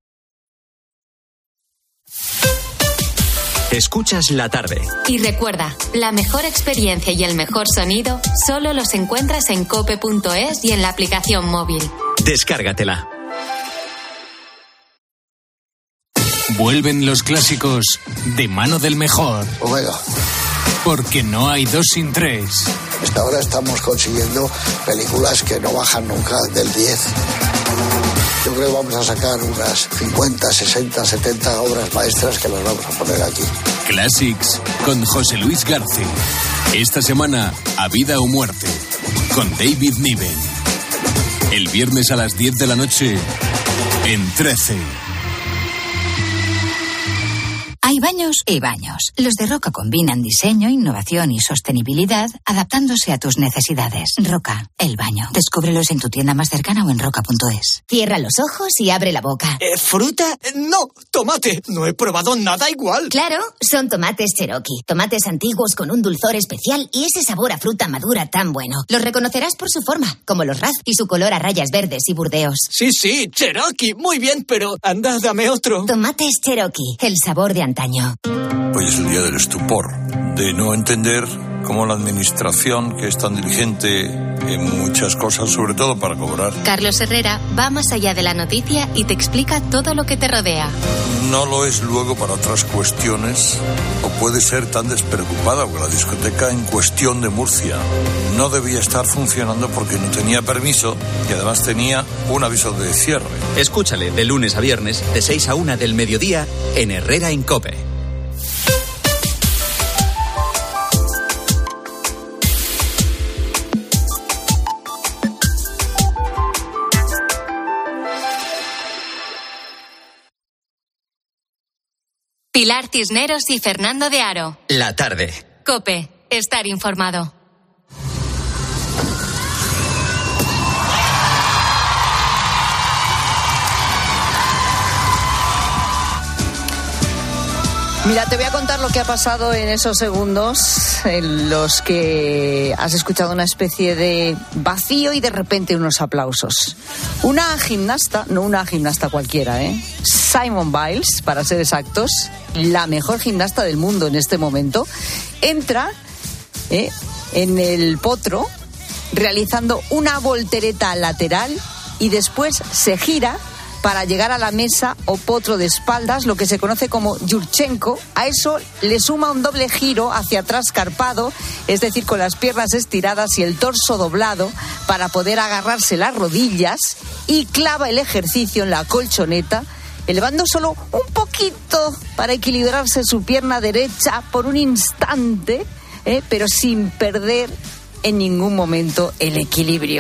Escuchas la tarde. Y recuerda, la mejor experiencia y el mejor sonido solo los encuentras en cope.es y en la aplicación móvil. Descárgatela. Vuelven los clásicos de mano del mejor. Omega. Porque no hay 2 sin 3. Hasta ahora estamos consiguiendo películas que no bajan nunca del 10. Yo creo que vamos a sacar unas 50, 60, 70 obras maestras que las vamos a poner aquí. Classics con José Luis García. Esta semana, A Vida o Muerte, con David Niven. El viernes a las 10 de la noche, en 13. Hay baños y baños. Los de Roca combinan diseño, innovación y sostenibilidad, adaptándose a tus necesidades. Roca, el baño. Descúbrelos en tu tienda más cercana o en roca.es. Cierra los ojos y abre la boca. ¿Fruta? No, tomate. No he probado nada igual. Claro, son tomates Cherokee. Tomates antiguos con un dulzor especial y ese sabor a fruta madura tan bueno. Los reconocerás por su forma, como los Raz, y su color a rayas verdes y burdeos. Sí, Cherokee. Muy bien, pero anda, dame otro. Tomates Cherokee, el sabor de antaño. Hoy es el día del estupor, de no entender cómo la administración, que es tan diligente en muchas cosas, sobre todo para cobrar. Carlos Herrera va más allá de la noticia y te explica todo lo que te rodea. No lo es luego para otras cuestiones, o puede ser tan despreocupada, porque la discoteca en cuestión de Murcia no debía estar funcionando porque no tenía permiso y además tenía un aviso de cierre. Escúchale de lunes a viernes, de 6 a 1 del mediodía, en Herrera en COPE. Pilar Cisneros y Fernando de Aro. La tarde. COPE. Estar informado. Mira, te voy a contar lo que ha pasado en esos segundos en los que has escuchado una especie de vacío y de repente unos aplausos. Una gimnasta, no una gimnasta cualquiera, Simone Biles, para ser exactos, la mejor gimnasta del mundo en este momento, entra en el potro realizando una voltereta lateral y después se gira para llegar a la mesa o potro de espaldas, lo que se conoce como Yurchenko. A eso le suma un doble giro hacia atrás carpado, es decir, con las piernas estiradas y el torso doblado para poder agarrarse las rodillas, y clava el ejercicio en la colchoneta, elevando solo un poquito para equilibrarse su pierna derecha por un instante, pero sin perder en ningún momento el equilibrio.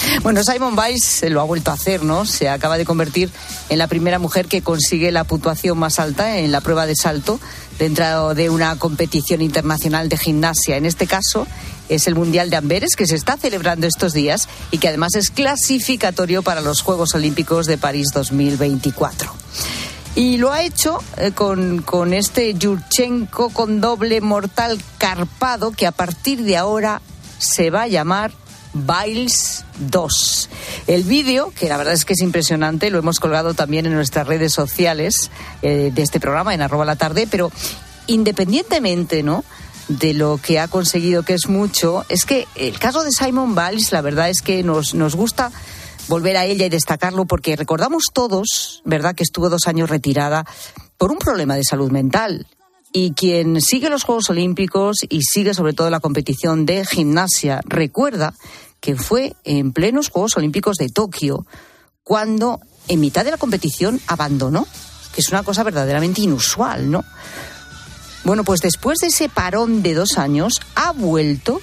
Bueno, Simone Biles lo ha vuelto a hacer, ¿no? Se acaba de convertir en la primera mujer que consigue la puntuación más alta en la prueba de salto dentro de una competición internacional de gimnasia. En este caso es el Mundial de Amberes, que se está celebrando estos días y que además es clasificatorio para los Juegos Olímpicos de París 2024. Y lo ha hecho con este Yurchenko con doble mortal carpado, que a partir de ahora se va a llamar Biles 2. El vídeo, que la verdad es que es impresionante, lo hemos colgado también en nuestras redes sociales de este programa, en @latarde, pero independientemente, ¿no?, de lo que ha conseguido, que es mucho, es que el caso de Simone Biles, la verdad es que nos gusta volver a ella y destacarlo, porque recordamos todos, ¿verdad?, que estuvo 2 años retirada por un problema de salud mental. Y quien sigue los Juegos Olímpicos y sigue sobre todo la competición de gimnasia, recuerda que fue en plenos Juegos Olímpicos de Tokio cuando en mitad de la competición abandonó, que es una cosa verdaderamente inusual, ¿no? Bueno, pues después de ese parón de 2 años, ha vuelto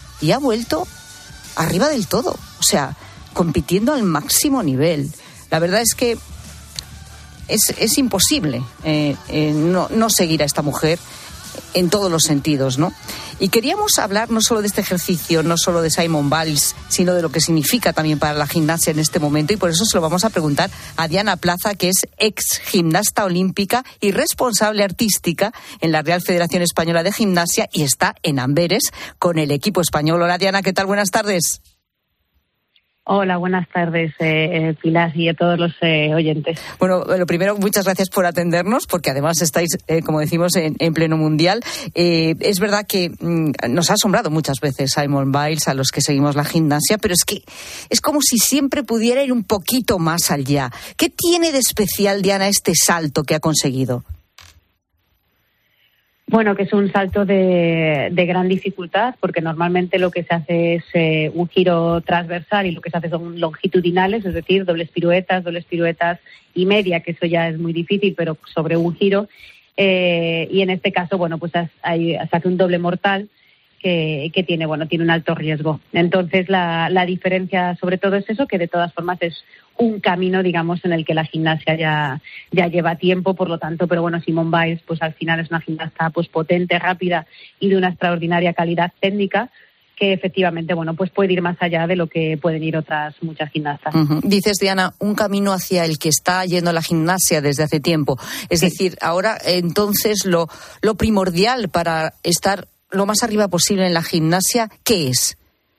arriba del todo. O sea, compitiendo al máximo nivel. La verdad es que es imposible no seguir a esta mujer en todos los sentidos, ¿no? Y queríamos hablar no solo de este ejercicio, no solo de Simone Biles, sino de lo que significa también para la gimnasia en este momento, y por eso se lo vamos a preguntar a Diana Plaza, que es ex gimnasta olímpica y responsable artística en la Real Federación Española de Gimnasia, y está en Amberes con el equipo español. Hola Diana, ¿qué tal? Buenas tardes. Hola, buenas tardes, Pilar, y a todos los oyentes. Bueno, lo primero, muchas gracias por atendernos, porque además estáis, como decimos, en pleno mundial. Es verdad que nos ha asombrado muchas veces Simone Biles, a los que seguimos la gimnasia, pero es que es como si siempre pudiera ir un poquito más allá. ¿Qué tiene de especial, Diana, este salto que ha conseguido? Bueno, que es un salto de gran dificultad, porque normalmente lo que se hace es un giro transversal y lo que se hace son longitudinales, es decir, dobles piruetas y media, que eso ya es muy difícil, pero sobre un giro. Y en este caso, bueno, pues se hace un doble mortal que tiene un alto riesgo. Entonces, la diferencia sobre todo es eso, que de todas formas es un camino, digamos, en el que la gimnasia ya lleva tiempo, por lo tanto, pero bueno, Simone Biles, pues al final es una gimnasta pues potente, rápida y de una extraordinaria calidad técnica, que efectivamente, bueno, pues puede ir más allá de lo que pueden ir otras muchas gimnastas. Uh-huh. Dices, Diana, un camino hacia el que está yendo la gimnasia desde hace tiempo. Es decir, ahora entonces lo primordial para estar lo más arriba posible en la gimnasia, ¿qué es?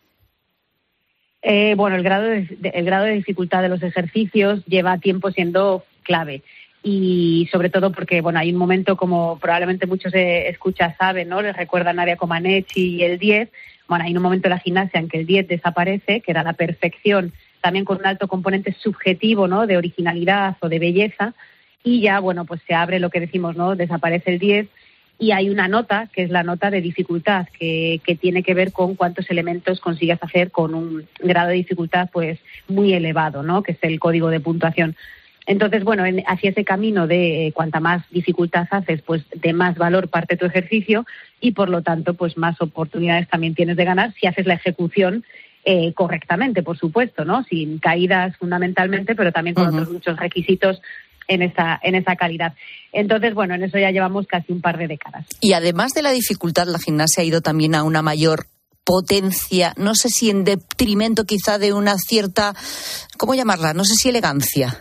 Bueno, el grado de dificultad de los ejercicios lleva tiempo siendo clave, y sobre todo porque, bueno, hay un momento, como probablemente muchos escuchas saben, ¿no? Les recuerda a Nadia Comaneci y el 10. Bueno, hay un momento en la gimnasia en que el 10 desaparece, que era la perfección, también con un alto componente subjetivo, ¿no?, de originalidad o de belleza, y ya, bueno, pues se abre lo que decimos, ¿no?, desaparece el 10. Y hay una nota, que es la nota de dificultad, que tiene que ver con cuántos elementos consigues hacer con un grado de dificultad pues muy elevado, ¿no?, que es el código de puntuación. Entonces, bueno, hacia ese camino de cuanta más dificultad haces, pues de más valor parte tu ejercicio, y por lo tanto, pues más oportunidades también tienes de ganar si haces la ejecución correctamente, por supuesto, ¿no?, sin caídas fundamentalmente, pero también con otros muchos requisitos en esa calidad. Entonces, bueno, en eso ya llevamos casi un par de décadas. Y además de la dificultad, la gimnasia ha ido también a una mayor potencia, no sé si en detrimento quizá de una cierta, ¿cómo llamarla? No sé si elegancia.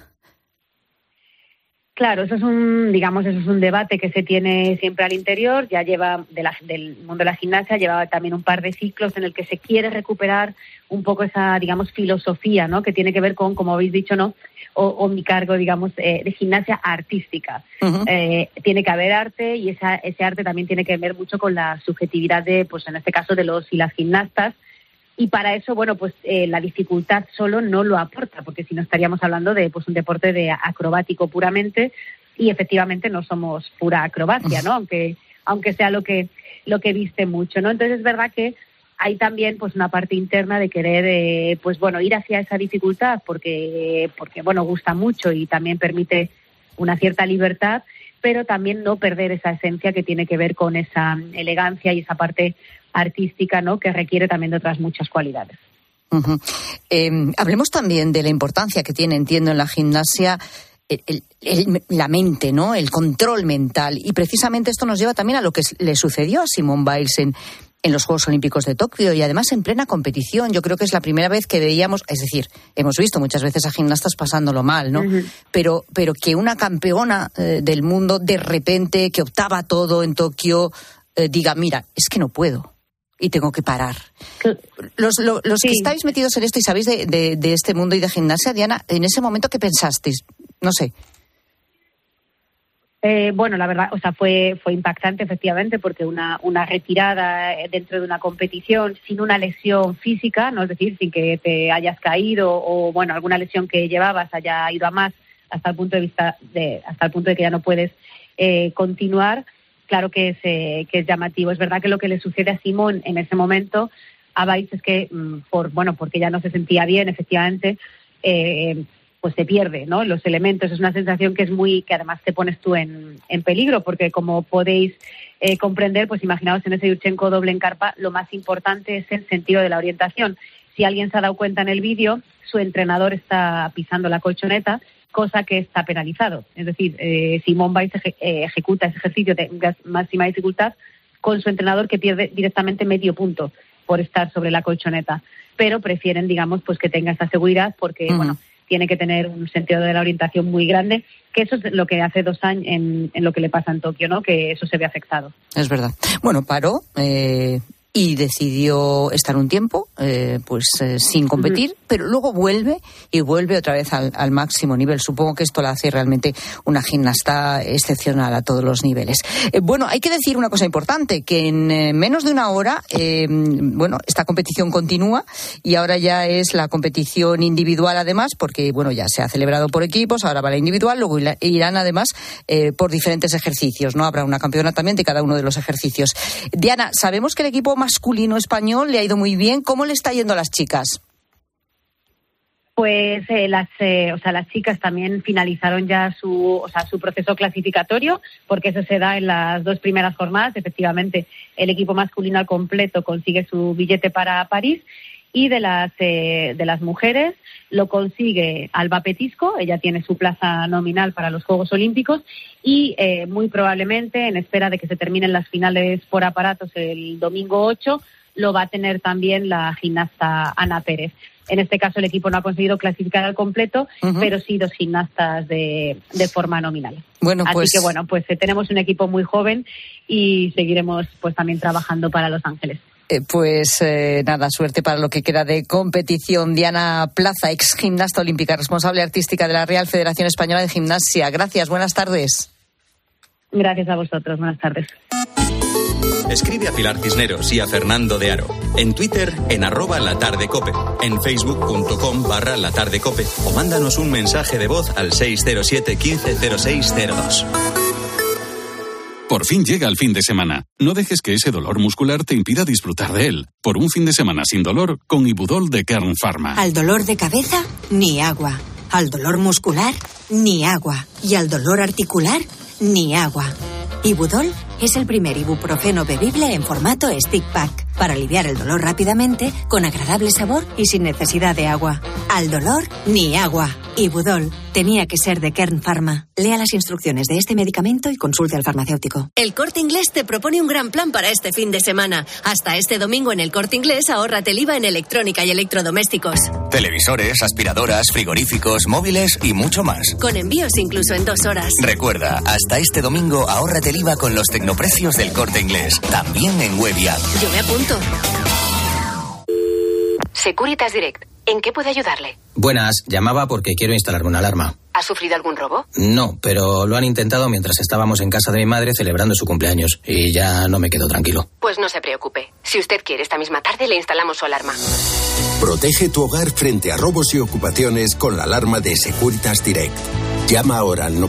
Claro, eso es un debate que se tiene siempre al interior, ya lleva del mundo de la gimnasia, lleva también un par de ciclos en el que se quiere recuperar un poco esa, digamos, filosofía, ¿no?, que tiene que ver con, como habéis dicho, ¿no?, o mi cargo, digamos, de gimnasia artística. Uh-huh. Tiene que haber arte, y ese arte también tiene que ver mucho con la subjetividad de, pues en este caso, de los y las gimnastas. Y para eso, bueno, pues la dificultad solo no lo aporta, porque si no estaríamos hablando de pues un deporte de acrobático puramente, y efectivamente no somos pura acrobacia, ¿no? Aunque sea lo que viste mucho, ¿no? Entonces es verdad que hay también pues una parte interna de querer pues bueno, ir hacia esa dificultad porque bueno, gusta mucho y también permite una cierta libertad, pero también no perder esa esencia que tiene que ver con esa elegancia y esa parte artística, ¿no?, que requiere también de otras muchas cualidades. Hablemos también de la importancia que tiene, entiendo, en la gimnasia la mente, ¿no? El control mental. Y precisamente esto nos lleva también a lo que le sucedió a Simone Biles en los Juegos Olímpicos de Tokio, y además en plena competición. Yo creo que es la primera vez que veíamos, es decir, hemos visto muchas veces a gimnastas pasándolo mal, ¿no? Pero que una campeona del mundo, de repente, que optaba a todo en Tokio, diga, mira, es que no puedo y tengo que parar. Los que estáis metidos en esto y sabéis de este mundo y de gimnasia, Diana, en ese momento, ¿qué pensasteis? No sé. Bueno, la verdad, o sea, fue impactante, efectivamente, porque una retirada dentro de una competición sin una lesión física, no, es decir, sin que te hayas caído o, bueno, alguna lesión que llevabas haya ido a más hasta el punto de que ya no puedes continuar. Claro que es llamativo. Es verdad que lo que le sucede a Simone en ese momento a Biles es que porque ya no se sentía bien, efectivamente, pues se pierde, ¿no? Los elementos. Es una sensación que además te pones tú en peligro, porque como podéis comprender, pues imaginaos en ese Yurchenko doble en carpa, lo más importante es el sentido de la orientación. Si alguien se ha dado cuenta en el vídeo, su entrenador está pisando la colchoneta, cosa que está penalizado. Es decir, Simone Biles ejecuta ese ejercicio de máxima dificultad con su entrenador, que pierde directamente medio punto por estar sobre la colchoneta. Pero prefieren, digamos, pues que tenga esta seguridad, porque, tiene que tener un sentido de la orientación muy grande, que eso es lo que hace 2 años en lo que le pasa en Tokio, ¿no? Que eso se ve afectado. Es verdad. Bueno, paró y decidió estar un tiempo sin competir, pero luego vuelve otra vez al máximo nivel. Supongo que esto la hace realmente una gimnasta excepcional a todos los niveles. Bueno, hay que decir una cosa importante, que en menos de una hora, esta competición continúa, y ahora ya es la competición individual, además, porque ya se ha celebrado por equipos, ahora va la individual, luego irán además por diferentes ejercicios, ¿no? Habrá una campeona también de cada uno de los ejercicios. Diana, sabemos que el equipo masculino español le ha ido muy bien. ¿Cómo le está yendo a las chicas? Pues las chicas también finalizaron ya su proceso clasificatorio, porque eso se da en las 2 primeras jornadas. Efectivamente, el equipo masculino al completo consigue su billete para París, y de las mujeres lo consigue Alba Petisco. Ella tiene su plaza nominal para los Juegos Olímpicos, y muy probablemente, en espera de que se terminen las finales por aparatos el domingo 8, lo va a tener también la gimnasta Ana Pérez. En este caso el equipo no ha conseguido clasificar al completo, pero sí 2 gimnastas de forma nominal. Así que tenemos un equipo muy joven y seguiremos pues también trabajando para Los Ángeles. Suerte para lo que queda de competición. Diana Plaza, ex gimnasta olímpica, responsable artística de la Real Federación Española de Gimnasia. Gracias, buenas tardes. Gracias a vosotros, buenas tardes. Escribe a Pilar Cisneros y a Fernando de Aro. En Twitter, en @latardecope. En facebook.com/latardecope. O mándanos un mensaje de voz al 607 15 0602. Por fin llega el fin de semana. No dejes que ese dolor muscular te impida disfrutar de él. Por un fin de semana sin dolor, con Ibudol de Kern Pharma. Al dolor de cabeza, ni agua. Al dolor muscular, ni agua. Y al dolor articular, ni agua. Ibudol es el primer ibuprofeno bebible en formato stick pack, para aliviar el dolor rápidamente, con agradable sabor y sin necesidad de agua. Al dolor, ni agua. Ibudol tenía que ser de Kern Pharma. Lea las instrucciones de este medicamento y consulte al farmacéutico. El Corte Inglés te propone un gran plan para este fin de semana. Hasta este domingo en el Corte Inglés, ahórrate el IVA en electrónica y electrodomésticos. Televisores, aspiradoras, frigoríficos, móviles y mucho más. Con envíos incluso en 2 horas. Recuerda, hasta este domingo ahórrate el IVA con los tecnoprecios del Corte Inglés. También en web y app. Yo me apunto. Securitas Direct. ¿En qué puedo ayudarle? Buenas, llamaba porque quiero instalarme una alarma. ¿Ha sufrido algún robo? No, pero lo han intentado mientras estábamos en casa de mi madre celebrando su cumpleaños y ya no me quedo tranquilo. Pues no se preocupe. Si usted quiere, esta misma tarde le instalamos su alarma. Protege tu hogar frente a robos y ocupaciones con la alarma de Securitas Direct. Llama ahora al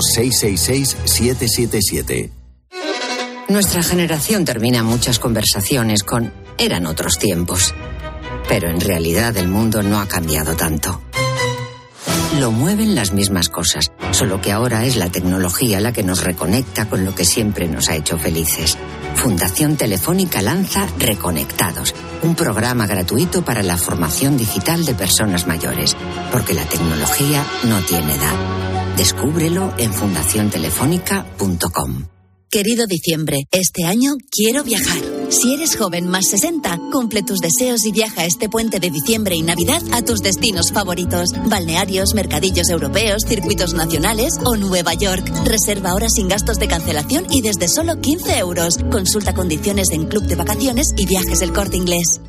900-666-777. Nuestra generación termina muchas conversaciones con «eran otros tiempos». Pero en realidad el mundo no ha cambiado tanto. Lo mueven las mismas cosas, solo que ahora es la tecnología la que nos reconecta con lo que siempre nos ha hecho felices. Fundación Telefónica lanza Reconectados, un programa gratuito para la formación digital de personas mayores, porque la tecnología no tiene edad. Descúbrelo en fundaciontelefónica.com. Querido diciembre, este año quiero viajar. Si eres joven más 60, cumple tus deseos y viaja este puente de diciembre y Navidad a tus destinos favoritos. Balnearios, mercadillos europeos, circuitos nacionales o Nueva York. Reserva ahora sin gastos de cancelación y desde solo 15 euros. Consulta condiciones en Club de Vacaciones y Viajes El Corte Inglés.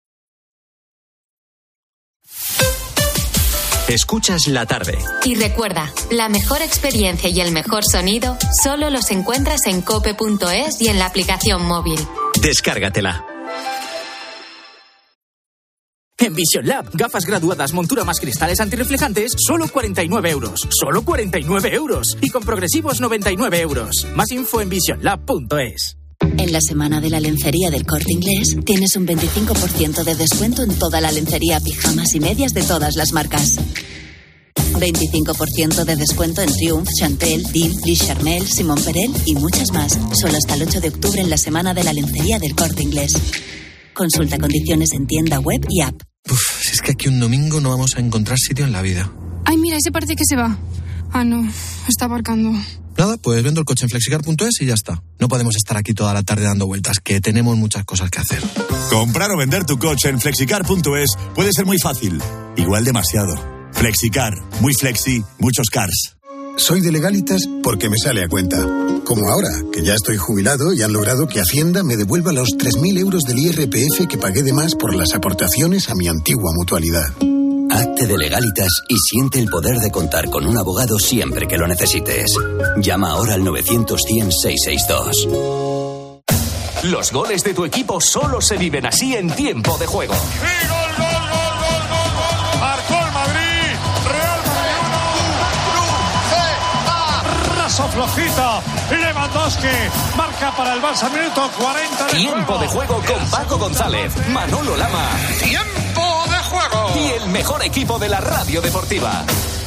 Escuchas la tarde. Y recuerda, la mejor experiencia y el mejor sonido solo los encuentras en cope.es y en la aplicación móvil. Descárgatela. En Vision Lab, gafas graduadas, montura más cristales antirreflejantes, solo 49 euros. ¡Solo 49 euros! Y con progresivos 99 euros. Más info en visionlab.es. En la semana de la lencería del Corte Inglés tienes un 25% de descuento en toda la lencería, pijamas y medias de todas las marcas. 25% de descuento en Triumph, Chantel, Deal, Lee Charmel, Simon Perel y muchas más. Solo hasta el 8 de octubre en la semana de la lencería del Corte Inglés. Consulta condiciones en tienda web y app. Si es que aquí un domingo no vamos a encontrar sitio en la vida. Ay, mira, ese parece que se va. Ah, no, está aparcando. Nada, pues vendo el coche en flexicar.es y ya está. No podemos estar aquí toda la tarde dando vueltas, que tenemos muchas cosas que hacer. Comprar o vender tu coche en flexicar.es puede ser muy fácil, igual demasiado. Flexicar, muy flexi, muchos cars. Soy de Legalitas porque me sale a cuenta. Como ahora, que ya estoy jubilado y han logrado que Hacienda me devuelva los 3.000 euros del IRPF que pagué de más por las aportaciones a mi antigua mutualidad. Hazte de Legalitas y siente el poder de contar con un abogado siempre que lo necesites. Llama ahora al 900-100-662. Los goles de tu equipo solo se viven así en tiempo de juego. ¡Sí, gol! ¡Marcó el Madrid! ¡Real Madrid 1! ¡Raso flojito! ¡Lewandowski! Marca para el Barça, minuto 40 de Tiempo de juego con Paco González, Manolo Lama. ¡Tiempo de juego! Y el mejor equipo de la radio deportiva.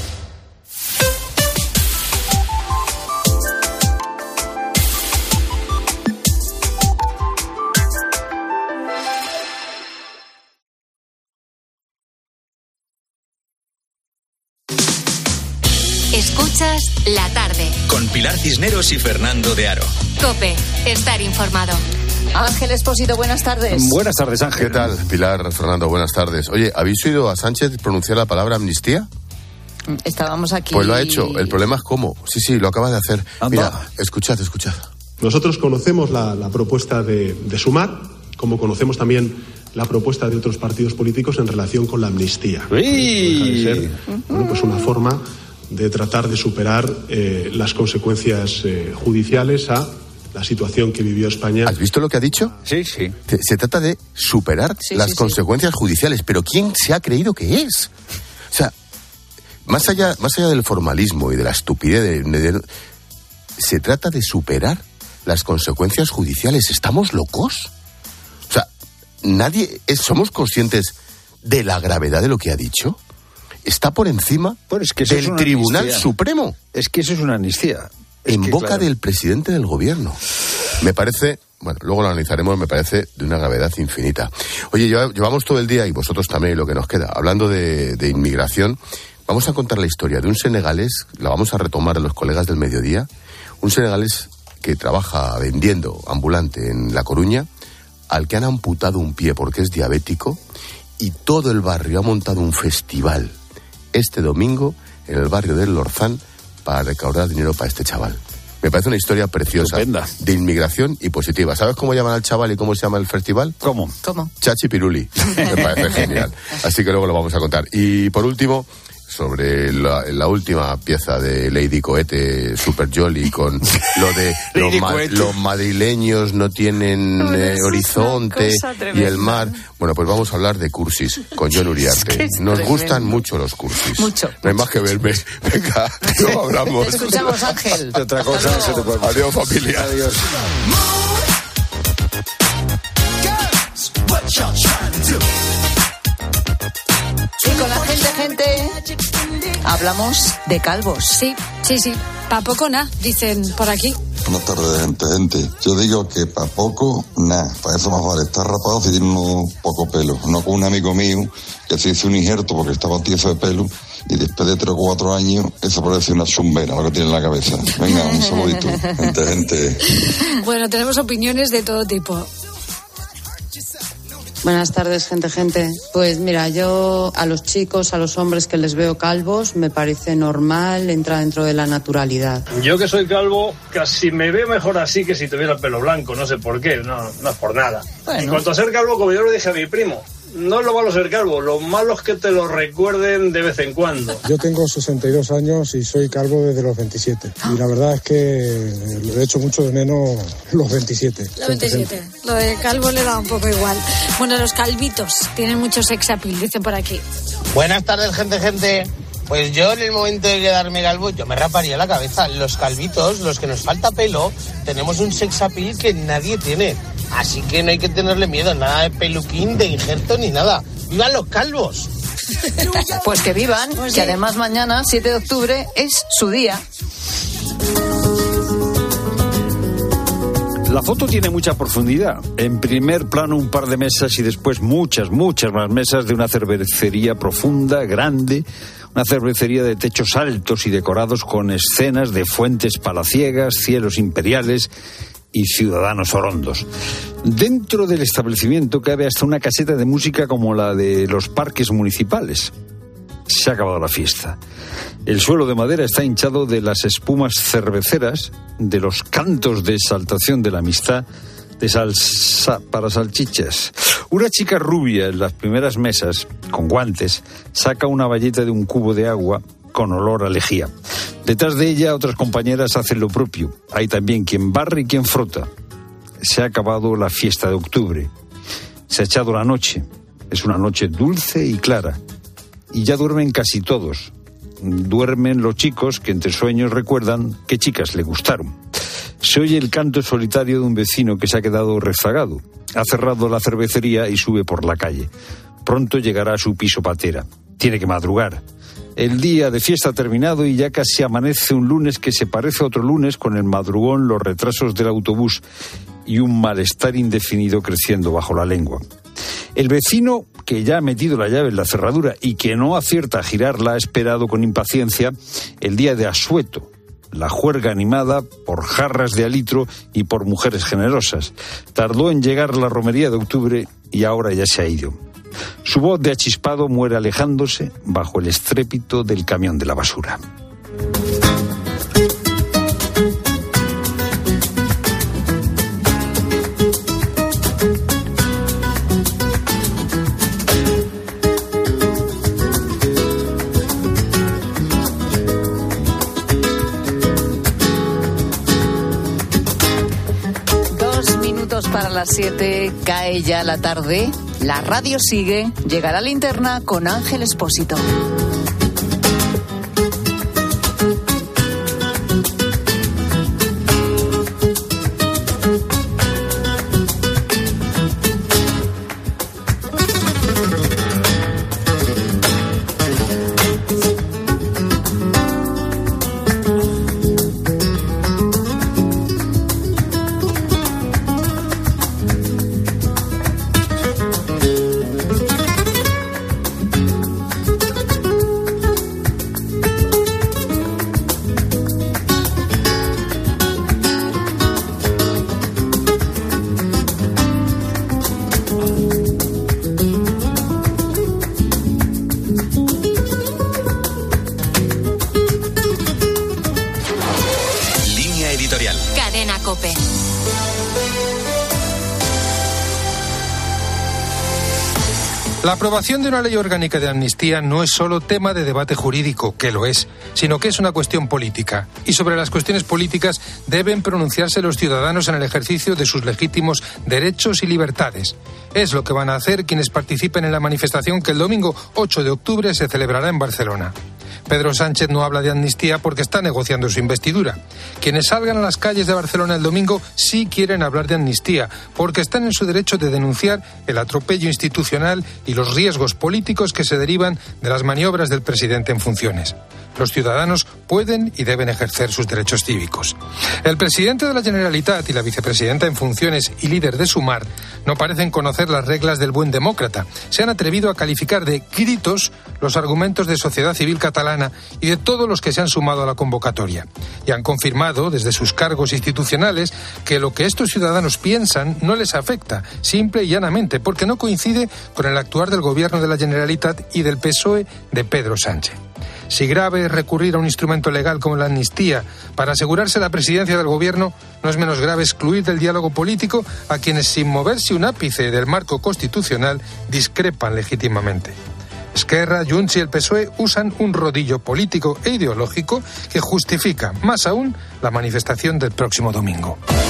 Escuchas La Tarde. Con Pilar Cisneros y Fernando de Aro. COPE. Estar informado. Ángel Espósito, buenas tardes. Buenas tardes, Ángel. ¿Qué tal, Pilar, Fernando? Buenas tardes. Oye, ¿habéis oído a Sánchez pronunciar la palabra amnistía? Estábamos aquí. Pues lo ha hecho. El problema es cómo. Sí, lo acaba de hacer. Anda. Mira, escuchad. Nosotros conocemos la propuesta de Sumar, como conocemos también la propuesta de otros partidos políticos en relación con la amnistía. ¡Sí! Deja de ser, pues una forma de tratar de superar las consecuencias judiciales a la situación que vivió España. ¿Has visto lo que ha dicho? Sí. Se trata de superar las consecuencias judiciales, pero ¿quién se ha creído que es? O sea, más allá del formalismo y de la estupidez, se trata de superar las consecuencias judiciales. ¿Estamos locos? O sea, ¿somos conscientes de la gravedad de lo que ha dicho? Está por encima del Tribunal Supremo. Es que eso es una amnistía. En boca del presidente del gobierno. Me parece, luego lo analizaremos, me parece de una gravedad infinita. Oye, llevamos todo el día, y vosotros también, lo que nos queda, hablando de inmigración. Vamos a contar la historia de un senegalés, la vamos a retomar a los colegas del mediodía, un senegalés que trabaja vendiendo ambulante en La Coruña, al que han amputado un pie porque es diabético, y todo el barrio ha montado un festival este domingo en el barrio del Lorzán para recaudar dinero para este chaval. Me parece una historia preciosa. Estupenda. De inmigración y positiva. ¿Sabes cómo llaman al chaval y cómo se llama el festival? ¿Cómo? Chachi Piruli. Me parece genial. Así que luego lo vamos a contar. Y por último, sobre la última pieza de Lady Cohete, Super Jolly, con lo de los madrileños no tienen horizonte y el mar. Bueno, pues vamos a hablar de cursis con Jon Uriarte. Nos gustan mucho los cursis. Mucho. No hay más que verme. Venga, luego hablamos. Te escuchamos, Ángel. De otra cosa no se te puede. Adiós, familia. Adiós. Y con la gente, hablamos de calvos. Sí. Pa' poco nada, dicen por aquí. Buenas tardes, gente. Yo digo que para poco, nada. Para eso más vale estar rapado si tiene unos poco pelo. No como un amigo mío que se hizo un injerto porque estaba tieso de pelo y después de 3 o 4 años eso parece una chumbera lo que tiene en la cabeza. Venga, un saludito. Gente. Bueno, tenemos opiniones de todo tipo. Buenas tardes, gente. Pues mira, yo a los chicos, a los hombres que les veo calvos, me parece normal, entra dentro de la naturalidad. Yo que soy calvo, casi me veo mejor así que si tuviera el pelo blanco, no sé por qué, no es por nada. Bueno. En cuanto a ser calvo, como yo lo dije a mi primo, no es lo malo ser calvo, lo malo es que te lo recuerden de vez en cuando. Yo tengo 62 años y soy calvo desde los 27. Y la verdad es que le echo mucho de menos los 27. Los 27. Lo de calvo le da un poco igual. Bueno, los calvitos tienen mucho sex appeal, dicen por aquí. Buenas tardes, gente. Pues yo en el momento de quedarme calvo, yo me raparía la cabeza. Los calvitos, los que nos falta pelo, tenemos un sex appeal que nadie tiene. Así que no hay que tenerle miedo, nada de peluquín, de injerto ni nada. ¡Vivan los calvos! Pues que vivan, pues que además mañana, 7 de octubre, es su día. La foto tiene mucha profundidad. En primer plano un par de mesas y después muchas más mesas de una cervecería profunda, grande, una cervecería de techos altos y decorados con escenas de fuentes palaciegas, cielos imperiales y ciudadanos orondos. Dentro del establecimiento cabe hasta una caseta de música como la de los parques municipales. Se ha acabado la fiesta. El suelo de madera está hinchado de las espumas cerveceras, de los cantos de exaltación de la amistad, de salsa para salchichas. Una chica rubia en las primeras mesas, con guantes, saca una bayeta de un cubo de agua con olor a lejía. Detrás de ella otras compañeras hacen lo propio. Hay también quien barre y quien frota. Se ha acabado la fiesta de octubre. Se ha echado la noche. Es una noche dulce y clara. Y ya duermen casi todos. Duermen los chicos que entre sueños recuerdan qué chicas le gustaron. Se oye el canto solitario de un vecino que se ha quedado rezagado. Ha cerrado la cervecería y sube por la calle. Pronto llegará a su piso patera. Tiene que madrugar. El día de fiesta ha terminado y ya casi amanece un lunes que se parece a otro lunes, con el madrugón, los retrasos del autobús y un malestar indefinido creciendo bajo la lengua. El vecino, que ya ha metido la llave en la cerradura y que no acierta a girarla, ha esperado con impaciencia el día de asueto, la juerga animada por jarras de alitro y por mujeres generosas. Tardó en llegar la romería de octubre y ahora ya se ha ido. Su voz de achispado muere alejándose bajo el estrépito del camión de la basura. Para las 7, cae ya la tarde, la radio sigue, llega la linterna con Ángel Expósito. COPE. La aprobación de una ley orgánica de amnistía no es solo tema de debate jurídico, que lo es, sino que es una cuestión política. Y sobre las cuestiones políticas deben pronunciarse los ciudadanos en el ejercicio de sus legítimos derechos y libertades. Es lo que van a hacer quienes participen en la manifestación que el domingo 8 de octubre se celebrará en Barcelona. Pedro Sánchez no habla de amnistía porque está negociando su investidura. Quienes salgan a las calles de Barcelona el domingo sí quieren hablar de amnistía, porque están en su derecho de denunciar el atropello institucional y los riesgos políticos que se derivan de las maniobras del presidente en funciones. Los ciudadanos pueden y deben ejercer sus derechos cívicos. El presidente de la Generalitat y la vicepresidenta en funciones y líder de Sumar no parecen conocer las reglas del buen demócrata. Se han atrevido a calificar de gritos los argumentos de Sociedad Civil Catalana y de todos los que se han sumado a la convocatoria. Y han confirmado desde sus cargos institucionales que lo que estos ciudadanos piensan no les afecta, simple y llanamente, porque no coincide con el actuar del gobierno de la Generalitat y del PSOE de Pedro Sánchez. Si grave es recurrir a un instrumento legal como la amnistía para asegurarse la presidencia del gobierno, no es menos grave excluir del diálogo político a quienes, sin moverse un ápice del marco constitucional, discrepan legítimamente. Esquerra, Junts y el PSOE usan un rodillo político e ideológico que justifica, más aún, la manifestación del próximo domingo.